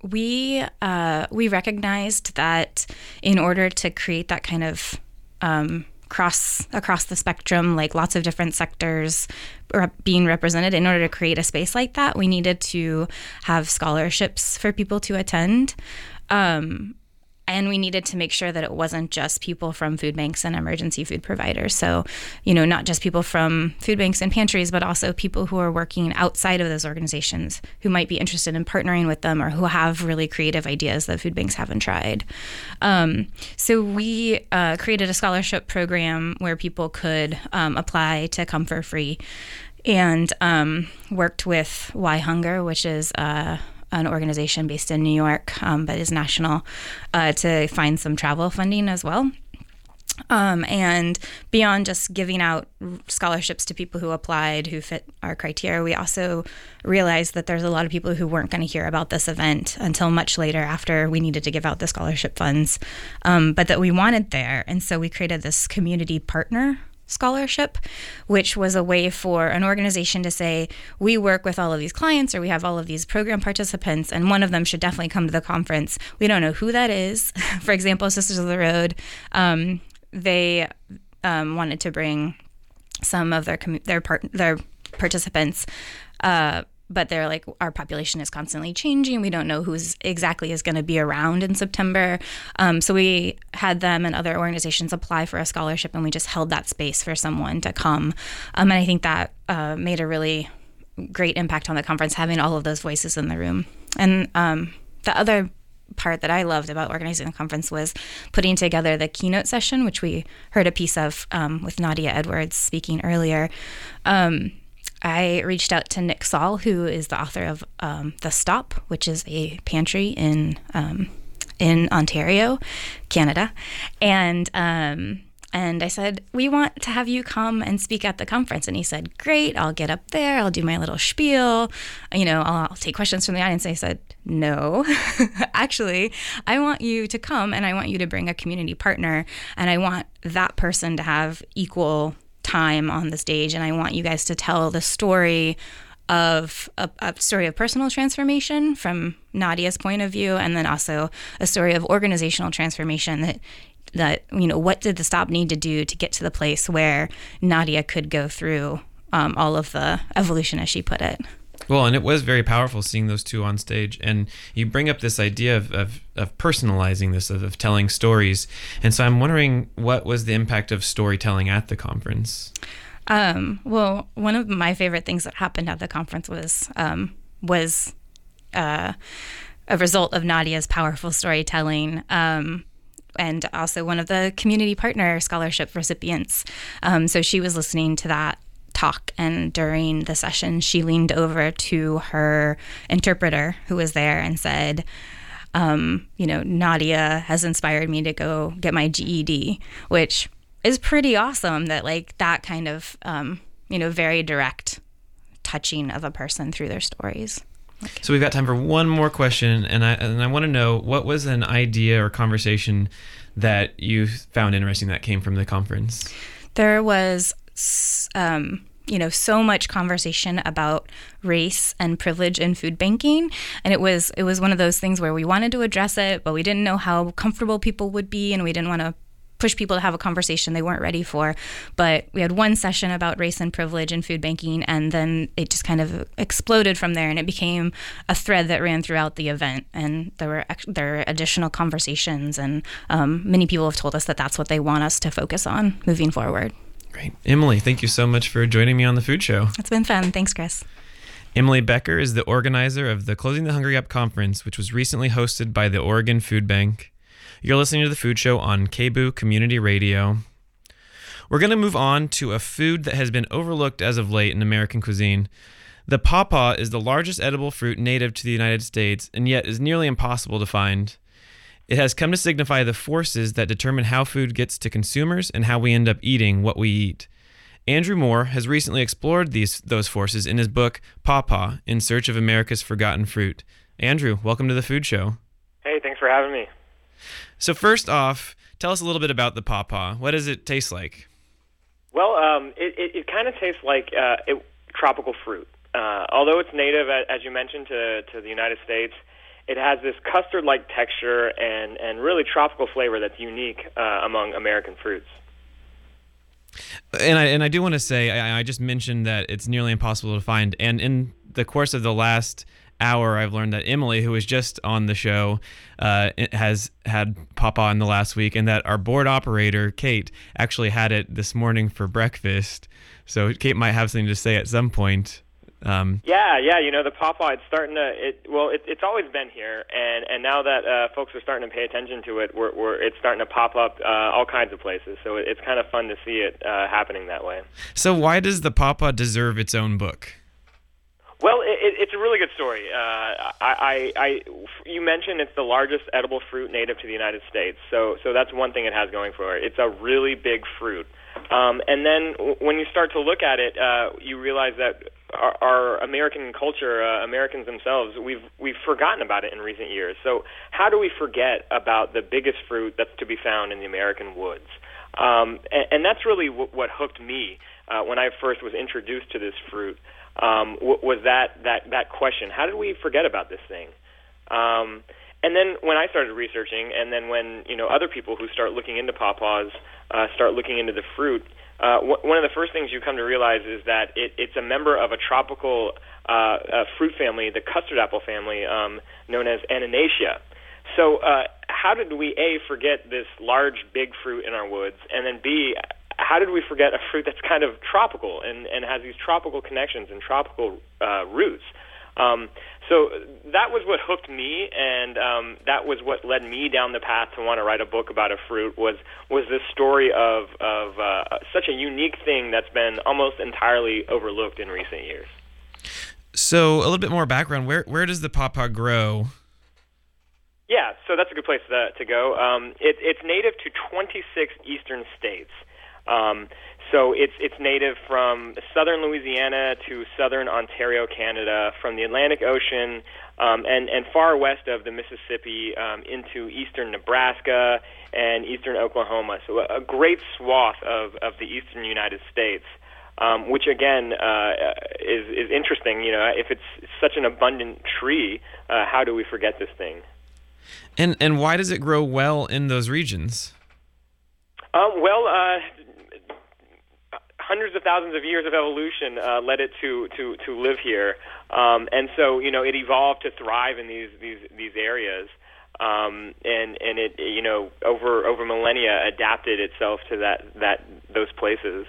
we uh, we recognized that in order to create that kind of um, across across the spectrum, like lots of different sectors being represented, in order to create a space like that, we needed to have scholarships for people to attend. Um, and we needed to make sure that it wasn't just people from food banks and emergency food providers. So, you know, not just people from food banks and pantries, but also people who are working outside of those organizations who might be interested in partnering with them or who have really creative ideas that food banks haven't tried. Um, so we uh, created a scholarship program where people could um, apply to come for free, and um, worked with Why Hunger, which is uh, an organization based in New York, um, but is national, uh, to find some travel funding as well. Um, and beyond just giving out scholarships to people who applied, who fit our criteria, we also realized that there's a lot of people who weren't going to hear about this event until much later after we needed to give out the scholarship funds, um, but that we wanted there. And so we created this community partner scholarship, which was a way for an organization to say, we work with all of these clients, or we have all of these program participants, and one of them should definitely come to the conference. We don't know who that is. For example, Sisters of the Road, um, they um, wanted to bring some of their commu- their part- their participants, uh, but they're like, our population is constantly changing. We don't know who's exactly is going to be around in September. Um, so we had them and other organizations apply for a scholarship, and we just held that space for someone to come. Um, and I think that uh, made a really great impact on the conference, having all of those voices in the room. And um, the other part that I loved about organizing the conference was putting together the keynote session, which we heard a piece of um, with Nadia Edwards speaking earlier. Um, I reached out to Nick Saul, who is the author of um, The Stop, which is a pantry in um, in Ontario, Canada, and um, and I said, we want to have you come and speak at the conference. And he said, great, I'll get up there, I'll do my little spiel, you know, I'll, I'll take questions from the audience. And I said, no, actually, I want you to come, and I want you to bring a community partner, and I want that person to have equal time on the stage, and I want you guys to tell the story of a, a story of personal transformation from Nadia's point of view, and then also a story of organizational transformation, that that you know, what did the Stop need to do to get to the place where Nadia could go through um, all of the evolution, as she put it. Well, and it was very powerful seeing those two on stage. And you bring up this idea of, of, of personalizing this, of, of telling stories. And so I'm wondering, what was the impact of storytelling at the conference? Um, well, one of my favorite things that happened at the conference was um, was uh, a result of Nadia's powerful storytelling. Um, and also one of the community partner scholarship recipients. Um, so she was listening to that talk, and during the session she leaned over to her interpreter who was there and said, um, you know, Nadia has inspired me to go get my G E D, which is pretty awesome, that like that kind of um, you know, very direct touching of a person through their stories. So we've got time for one more question, and I and I want to know, what was an idea or conversation that you found interesting that came from the conference? There was um, you know, so much conversation about race and privilege in food banking, and it was it was one of those things where we wanted to address it, but we didn't know how comfortable people would be, and we didn't want to push people to have a conversation they weren't ready for. But we had one session about race and privilege in food banking, and then it just kind of exploded from there, and it became a thread that ran throughout the event. And there were there were additional conversations, and um, many people have told us that that's what they want us to focus on moving forward. Great. Emily, thank you so much for joining me on the Food Show. It's been fun. Thanks, Chris. Emily Becker is the organizer of the Closing the Hunger Gap Conference, which was recently hosted by the Oregon Food Bank. You're listening to the Food Show on K B O O Community Radio. We're going to move on to a food that has been overlooked as of late in American cuisine. The pawpaw is the largest edible fruit native to the United States, and yet is nearly impossible to find. It has come to signify the forces that determine how food gets to consumers and how we end up eating what we eat. Andrew Moore has recently explored these those forces in his book, Pawpaw, In Search of America's Forgotten Fruit. Andrew, welcome to the Food Show. Hey, thanks for having me. So first off, tell us a little bit about the pawpaw. What does it taste like? Well, um, it, it, it kind of tastes like uh, it, tropical fruit. Uh, although it's native, as you mentioned, to, to the United States, it has this custard-like texture and, and really tropical flavor that's unique uh, among American fruits. And I and I do want to say, I, I just mentioned that it's nearly impossible to find. And in the course of the last hour, I've learned that Emily, who was just on the show, uh, has had pawpaw in the last week, and that our board operator, Kate, actually had it this morning for breakfast. So Kate might have something to say at some point. Um, yeah, yeah, you know, the pawpaw, it's starting to, it, well, it, it's always been here, and, and now that uh, folks are starting to pay attention to it, we're, we're, it's starting to pop up uh, all kinds of places, so it, it's kind of fun to see it uh, happening that way. So why does the pawpaw deserve its own book? Well, it, it's a really good story. Uh, I, I, I, you mentioned it's the largest edible fruit native to the United States, so, so that's one thing it has going for it. It's a really big fruit. Um, and then w- when you start to look at it, uh, you realize that our, our American culture, uh, Americans themselves, we've we've forgotten about it in recent years. So how do we forget about the biggest fruit that's to be found in the American woods? Um, and, and that's really w- what hooked me uh, when I first was introduced to this fruit, um, w- was that, that, that question, how did we forget about this thing? Um, and then when I started researching, and then when, you know, other people who start looking into pawpaws uh, start looking into the fruit, uh, w- one of the first things you come to realize is that it, it's a member of a tropical uh, uh, fruit family, the custard apple family, um, known as Ananácea. So uh, how did we, A, forget this large, big fruit in our woods, and then B, how did we forget a fruit that's kind of tropical and, and has these tropical connections and tropical uh, roots? Um, so that was what hooked me, and um, that was what led me down the path to want to write a book about a fruit, was was this story of, of uh, such a unique thing that's been almost entirely overlooked in recent years. So a little bit more background. Where where does the pawpaw grow? Yeah, so that's a good place to, to go. Um, it, it's native to twenty-six eastern states. Um, so it's it's native from southern Louisiana to southern Ontario, Canada, from the Atlantic Ocean um, and, and far west of the Mississippi um, into eastern Nebraska and eastern Oklahoma. So a, a great swath of, of the eastern United States, um, which again uh, is, is interesting. You know, if it's such an abundant tree, uh, how do we forget this thing? And and why does it grow well in those regions? Um, well, uh, hundreds of thousands of years of evolution uh, led it to, to, to live here, um, and so you know it evolved to thrive in these these these areas, um, and and it you know over over millennia adapted itself to that that those places.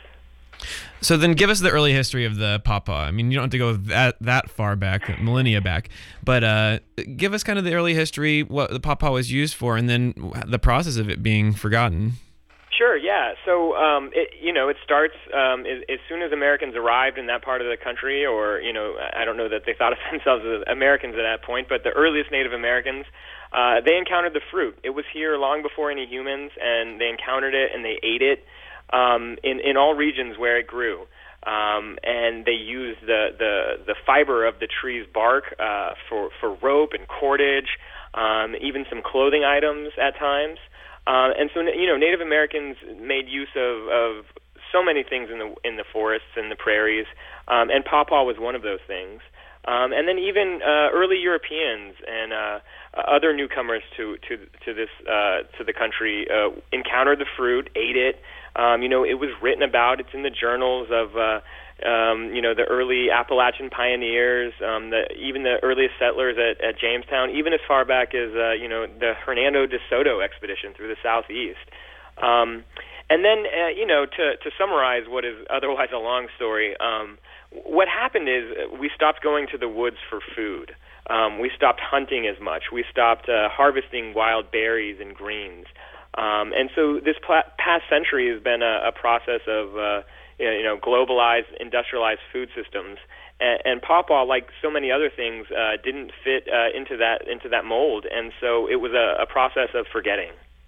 So then give us the early history of the pawpaw. I mean, you don't have to go that that far back, millennia back, but uh, give us kind of the early history, what the pawpaw was used for, and then the process of it being forgotten. Sure, yeah. So, um, it, you know, it starts um, as, as soon as Americans arrived in that part of the country, or, you know, I don't know that they thought of themselves as Americans at that point, but the earliest Native Americans, uh, they encountered the fruit. It was here long before any humans, and they encountered it and they ate it. Um, in, in all regions where it grew. Um, and they used the, the, the fiber of the tree's bark uh, for, for rope and cordage, um, even some clothing items at times. Uh, and so, you know, Native Americans made use of, of so many things in the in the forests and the prairies, um, and pawpaw was one of those things. Um, and then even uh, early Europeans and uh, other newcomers to to to this uh, to the country uh, encountered the fruit, ate it. Um, you know, it was written about. It's in the journals of uh, um, you know the early Appalachian pioneers, um, the, even the earliest settlers at, at Jamestown, even as far back as uh, you know the Hernando de Soto expedition through the southeast. Um, and then uh, you know to to summarize what is otherwise a long story. Um, What happened is we stopped going to the woods for food. Um, we stopped hunting as much. We stopped uh, harvesting wild berries and greens. Um, and so this pla- past century has been a, a process of uh, you know globalized, industrialized food systems. And, and pawpaw, like so many other things, uh, didn't fit uh, into that into that mold. And so it was a, a process of forgetting.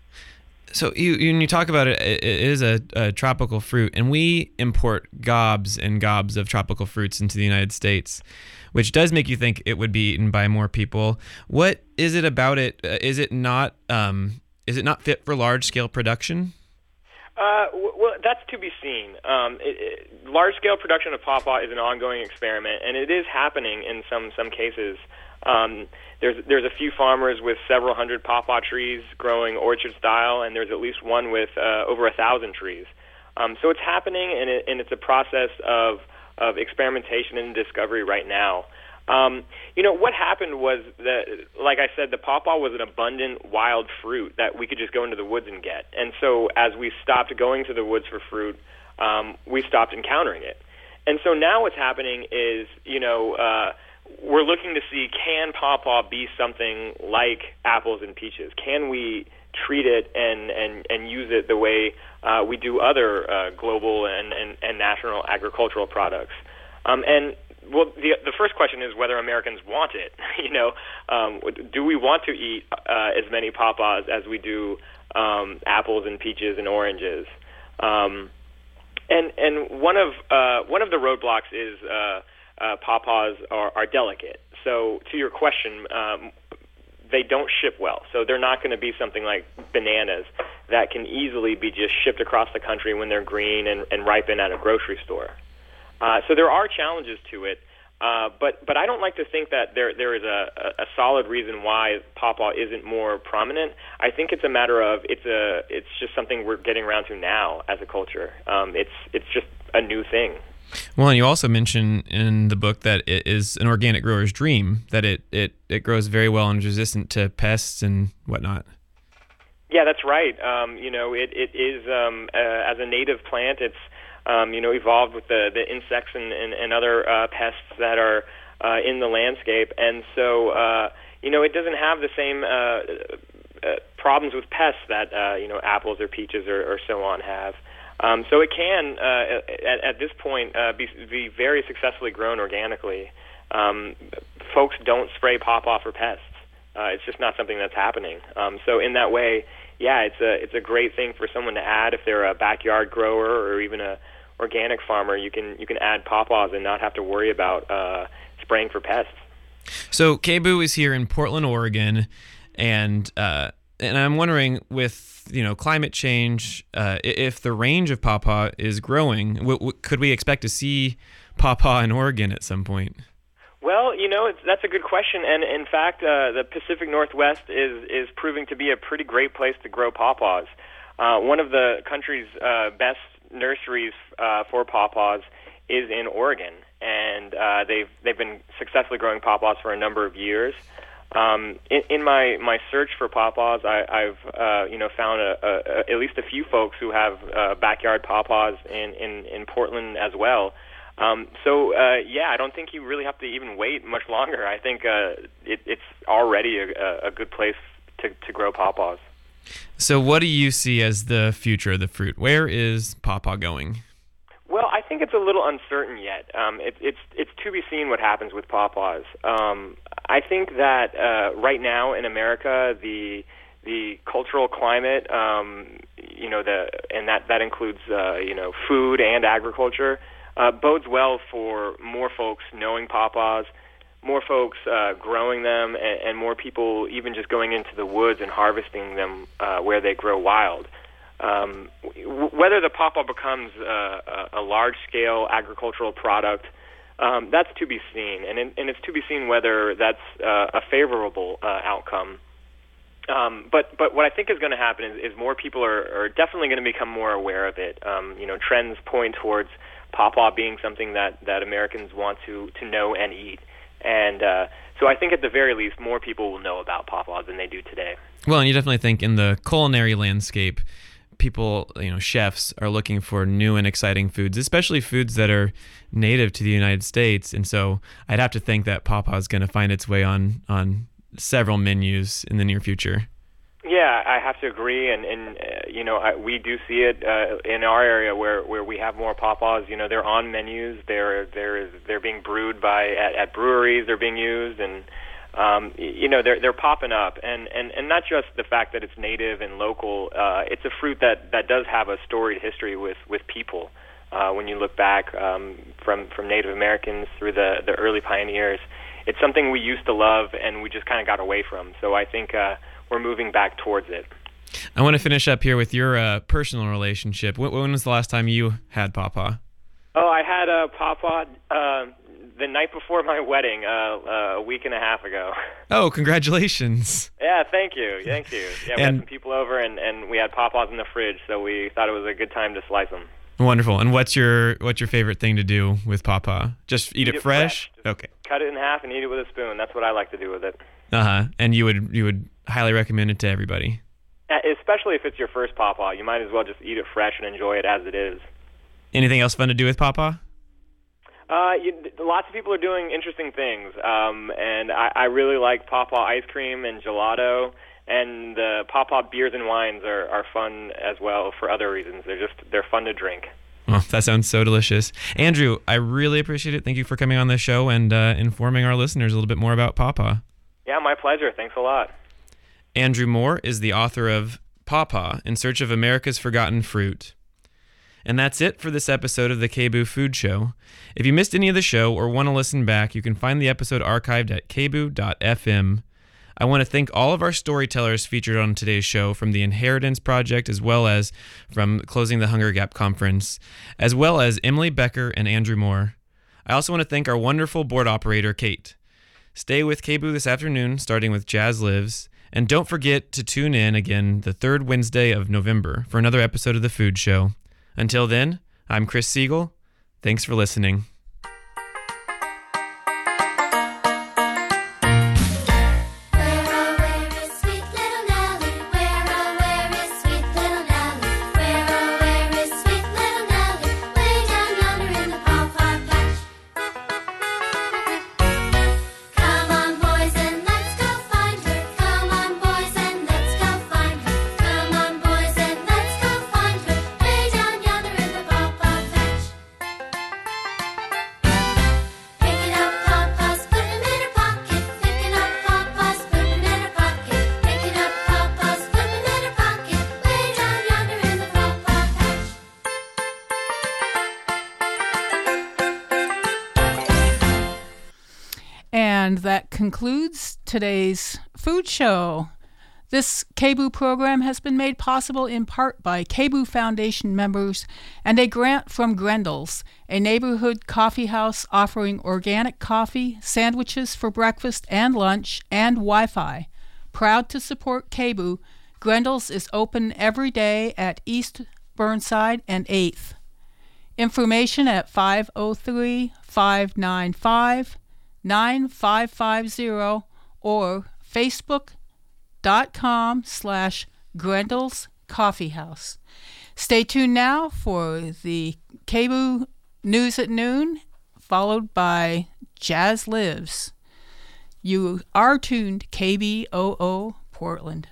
So you, when you talk about it, it is a, a tropical fruit, and we import gobs and gobs of tropical fruits into the United States, which does make you think it would be eaten by more people. What is it about it? Uh, is it not? Um, is it not fit for large-scale production? Uh, well, that's to be seen. Um, it, it, large-scale production of pawpaw is an ongoing experiment, and it is happening in some some cases. Um, there's there's a few farmers with several hundred pawpaw trees growing orchard style, and there's at least one with uh, over a thousand trees. Um, so it's happening, and, it, and it's a process of of experimentation and discovery right now. Um, you know, what happened was that, like I said, the pawpaw was an abundant wild fruit that we could just go into the woods and get. And so as we stopped going to the woods for fruit, um, we stopped encountering it. And so now what's happening is, you know, uh, we're looking to see, can pawpaw be something like apples and peaches? Can we treat it and, and, and use it the way uh, we do other uh, global and, and, and national agricultural products? Um, and well, the the first question is whether Americans want it. you know, um, do we want to eat uh, as many pawpaws as we do um, apples and peaches and oranges? Um, and and one of uh, one of the roadblocks is uh, uh, pawpaws are, are delicate. So to your question, um, they don't ship well. So they're not going to be something like bananas. that can easily be just shipped across the country when they're green and, and ripen at a grocery store. Uh, so there are challenges to it, uh, but but I don't like to think that there there is a, a solid reason why pawpaw isn't more prominent. I think it's a matter of it's a it's just something we're getting around to now as a culture. Um, it's it's just a new thing. Well, and you also mention in the book that it is an organic grower's dream, that it, it, it grows very well and is resistant to pests and whatnot. Yeah, that's right. Um, you know, it, it is, um, uh, as a native plant, it's, um, you know, evolved with the, the insects and, and, and other uh, pests that are uh, in the landscape. And so, uh, you know, it doesn't have the same uh, uh, problems with pests that, uh, you know, apples or peaches or, or so on have. Um, so it can, uh, at, at this point, uh, be, be very successfully grown organically. Um, folks don't spray pawpaw for pests. Uh, it's just not something that's happening. Um, so in that way, yeah, it's a it's a great thing for someone to add if they're a backyard grower or even a organic farmer. You can you can add pawpaws and not have to worry about uh, spraying for pests. So KEBU is here in Portland, Oregon, and uh, and I'm wondering, with you know climate change, uh, if the range of pawpaw is growing, w- w- could we expect to see pawpaw in Oregon at some point? Well, you know, it's, that's a good question, and in fact, uh, the Pacific Northwest is is proving to be a pretty great place to grow pawpaws. Uh, one of the country's uh, best nurseries uh, for pawpaws is in Oregon, and uh, they've they've been successfully growing pawpaws for a number of years. Um, in, in my, my search for pawpaws, I, I've uh, you know found a, a, a, at least a few folks who have uh, backyard pawpaws in, in, in Portland as well. Um, so, uh, yeah, I don't think you really have to even wait much longer. I think uh, it, it's already a, a good place to, to grow pawpaws. So what do you see as the future of the fruit? Where is pawpaw going? Well, I think it's a little uncertain yet. Um, it, it's it's to be seen what happens with pawpaws. Um, I think that uh, right now in America, the the cultural climate, um, you know, the and that that includes uh, you know food and agriculture. Uh, bodes well for more folks knowing pawpaws, more folks uh, growing them, and, and more people even just going into the woods and harvesting them uh, where they grow wild. Um, w- whether the pawpaw becomes uh, a, a large-scale agricultural product, um, that's to be seen, and, in, and it's to be seen whether that's uh, a favorable uh, outcome. Um, but but what I think is going to happen is, is more people are, are definitely going to become more aware of it. Um, you know, trends point towards pawpaw being something that, that Americans want to, to know and eat. And uh, so I think at the very least, more people will know about pawpaws than they do today. Well, and you definitely think in the culinary landscape, people, you know, chefs are looking for new and exciting foods, especially foods that are native to the United States. And so I'd have to think that pawpaw is going to find its way on, on several menus in the near future. Yeah, I have to agree, and, and uh, you know, I, we do see it uh, in our area where, where we have more pawpaws. You know, they're on menus. They're they're they're being brewed by at, at breweries. They're being used, and um, you know, they're they're popping up. And, and, and not just the fact that it's native and local. Uh, it's a fruit that, that does have a storied history with with people. Uh, when you look back um, from from Native Americans through the the early pioneers, it's something we used to love and we just kind of got away from. So I think. Uh, We're moving back towards it. I want to finish up here with your uh, personal relationship. When, when was the last time you had pawpaw? Oh, I had a pawpaw uh, the night before my wedding, uh, uh, a week and a half ago. Oh, congratulations. Yeah, thank you. Thank you. Yeah, we and, had some people over, and, and we had pawpaws in the fridge, so we thought it was a good time to slice them. Wonderful. And what's your what's your favorite thing to do with pawpaw? Just eat, eat it, it fresh? fresh. Okay. Cut it in half and eat it with a spoon. That's what I like to do with it. Uh-huh. And you would you would highly recommend it to everybody? Especially if it's your first pawpaw. You might as well just eat it fresh and enjoy it as it is. Anything else fun to do with pawpaw? Uh, you, lots of people are doing interesting things, um, and I, I really like pawpaw ice cream and gelato, and the pawpaw beers and wines are, are fun as well for other reasons. They're just they're fun to drink. Well, that sounds so delicious. Andrew, I really appreciate it. Thank you for coming on the show and uh, informing our listeners a little bit more about pawpaw. Yeah, my pleasure. Thanks a lot. Andrew Moore is the author of Pawpaw, In Search of America's Forgotten Fruit. And that's it for this episode of the KEBU Food Show. If you missed any of the show or want to listen back, you can find the episode archived at k b u dot f m. I want to thank all of our storytellers featured on today's show, from the Inheritance Project as well as from Closing the Hunger Gap Conference, as well as Emily Becker and Andrew Moore. I also want to thank our wonderful board operator, Kate. Stay with K B O O this afternoon, starting with Jazz Lives, and don't forget to tune in again the third Wednesday of November for another episode of The Food Show. Until then, I'm Chris Siegel. Thanks for listening. And that concludes today's food show. This K B O O program has been made possible in part by K B O O Foundation members and a grant from Grendel's, a neighborhood coffee house offering organic coffee, sandwiches for breakfast and lunch, and Wi-Fi. Proud to support K B O O, Grendel's is open every day at East Burnside and eighth. Information at five oh three, five nine five, nine five five zero or facebook.com slash Grendel's Coffee House. Stay tuned now for the K B O O News at Noon, followed by Jazz Lives. You are tuned to K B O O Portland.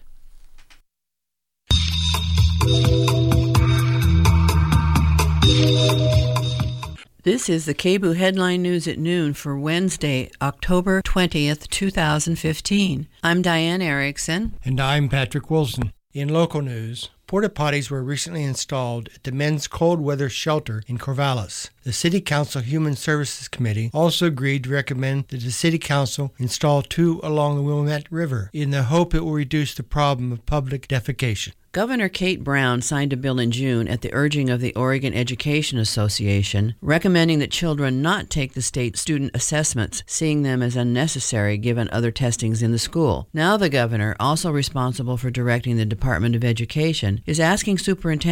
This is the K B O O Headline News at Noon for Wednesday, October twentieth, twenty fifteen. I'm Diane Erickson. And I'm Patrick Wilson. In local news, porta potties were recently installed at the men's cold weather shelter in Corvallis. The City Council Human Services Committee also agreed to recommend that the City Council install two along the Willamette River in the hope it will reduce the problem of public defecation. Governor Kate Brown signed a bill in June at the urging of the Oregon Education Association, recommending that children not take the state student assessments, seeing them as unnecessary given other testings in the school. Now the governor, also responsible for directing the Department of Education, is asking Superintendent